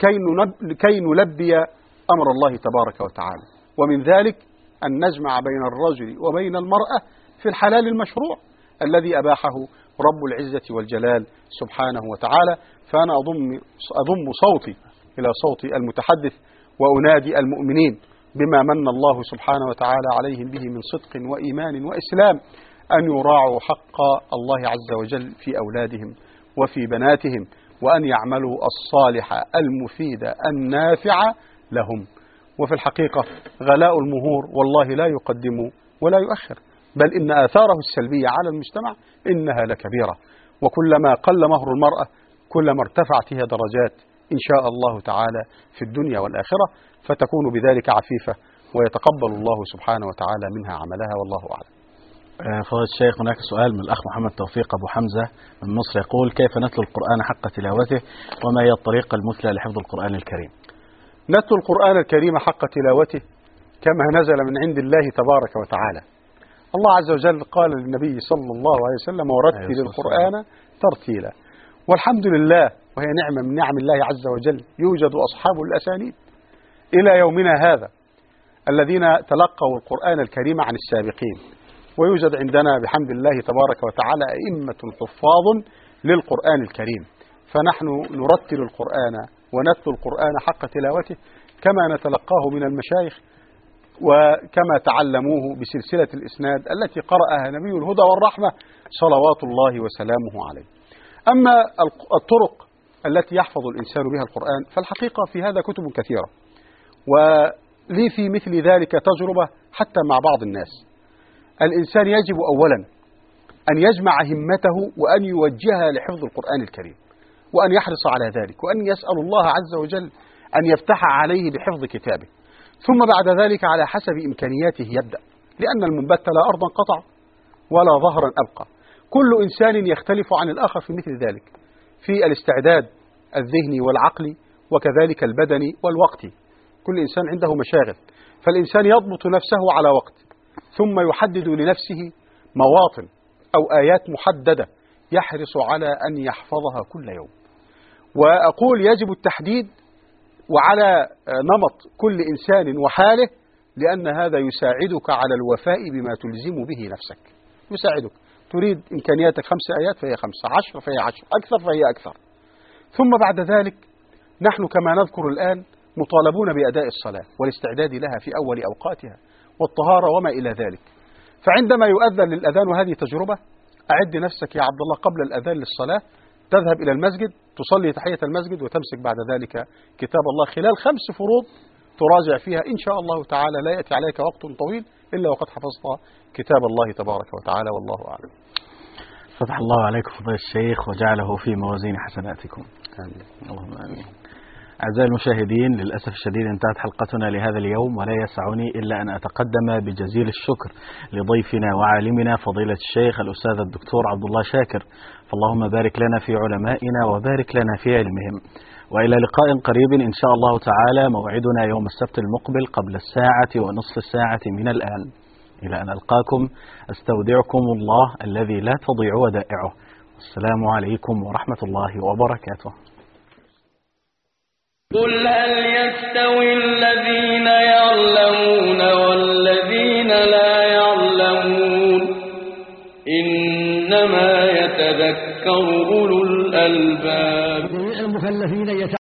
كي نلبي أمر الله تبارك وتعالى. ومن ذلك أن نجمع بين الرجل وبين المرأة في الحلال المشروع الذي أباحه رب العزة والجلال سبحانه وتعالى. فأنا أضم, أضم صوتي إلى صوت المتحدث وأنادي المؤمنين بما من الله سبحانه وتعالى عليهم به من صدق وإيمان وإسلام أن يراعوا حق الله عز وجل في أولادهم وفي بناتهم، وأن يعملوا الصالح المفيد النافع لهم. وفي الحقيقة غلاء المهور والله لا يقدم ولا يؤخر، بل إن آثاره السلبية على المجتمع إنها لكبيرة، وكلما قل مهر المرأة كلما ارتفعت هي درجات إن شاء الله تعالى في الدنيا والآخرة، فتكون بذلك عفيفة ويتقبل الله سبحانه وتعالى منها عملها، والله أعلم. فضيلة الشيخ، هناك سؤال من الأخ محمد توفيق أبو حمزة من مصر يقول: كيف نتلو القرآن حق تلاوته، وما هي الطريقة المثلى لحفظ القرآن الكريم؟ نتلو القرآن الكريم حق تلاوته كما نزل من عند الله تبارك وتعالى. الله عز وجل قال للنبي صلى الله عليه وسلم: ورتل القرآن ترتيلا. والحمد لله، وهي نعمة من نعم الله عز وجل، يوجد أصحاب الأسانيد إلى يومنا هذا الذين تلقوا القرآن الكريم عن السابقين، ويوجد عندنا بحمد الله تبارك وتعالى أئمة حفاظ للقرآن الكريم. فنحن نرتل القرآن ونتلو القرآن حق تلاوته كما نتلقاه من المشايخ، وكما تعلموه بسلسلة الإسناد التي قرأها نبي الهدى والرحمة صلوات الله وسلامه عليه. أما الطرق التي يحفظ الإنسان بها القرآن فالحقيقة في هذا كتب كثيرة، ولي في مثل ذلك تجربة حتى مع بعض الناس. الإنسان يجب أولا أن يجمع همته وأن يوجهها لحفظ القرآن الكريم، وأن يحرص على ذلك، وأن يسأل الله عز وجل أن يفتح عليه بحفظ كتابه، ثم بعد ذلك على حسب إمكانياته يبدأ، لأن المنبت لا أرضا قطع ولا ظهرا أبقى. كل إنسان يختلف عن الآخر في مثل ذلك، في الاستعداد الذهني والعقلي وكذلك البدني والوقتي. كل إنسان عنده مشاغل، فالإنسان يضبط نفسه على وقت، ثم يحدد لنفسه مواطن أو آيات محددة يحرص على أن يحفظها كل يوم. وأقول يجب التحديد وعلى نمط كل إنسان وحاله، لأن هذا يساعدك على الوفاء بما تلزم به نفسك، يساعدك. تريد إمكانياتك خمس آيات فهي خمسة، عشر فهي عشر، أكثر فهي أكثر. ثم بعد ذلك نحن كما نذكر الآن مطالبون بأداء الصلاة والاستعداد لها في أول أوقاتها والطهارة وما إلى ذلك. فعندما يؤذن للأذان، وهذه تجربة، أعد نفسك يا عبد الله قبل الأذان للصلاة، تذهب إلى المسجد تصلي تحية المسجد، وتمسك بعد ذلك كتاب الله خلال خمس فروض تراجع فيها إن شاء الله تعالى. لا يأتي عليك وقت طويل إلا وقد حفظت كتاب الله تبارك وتعالى، والله أعلم. فتح الله عليكم فضيلة الشيخ وجعله في موازين حسناتكم. آمين. اللهم آمين. أعزائي المشاهدين، للأسف الشديد انتهت حلقتنا لهذا اليوم، ولا يسعني إلا أن أتقدم بجزيل الشكر لضيفنا وعالمنا فضيلة الشيخ الأستاذ الدكتور عبد الله شاكر، فاللهم بارك لنا في علمائنا وبارك لنا في علمهم. وإلى لقاء قريب إن شاء الله تعالى، موعدنا يوم السبت المقبل قبل الساعة ونصف الساعة من الآن. إلى أن ألقاكم أستودعكم الله الذي لا تضيع ودائعه. السلام عليكم ورحمة الله وبركاته. قل هل يستوي الذين يعلمون والذين لا يعلمون إنما يتذكر أولو الألباب. المكلفين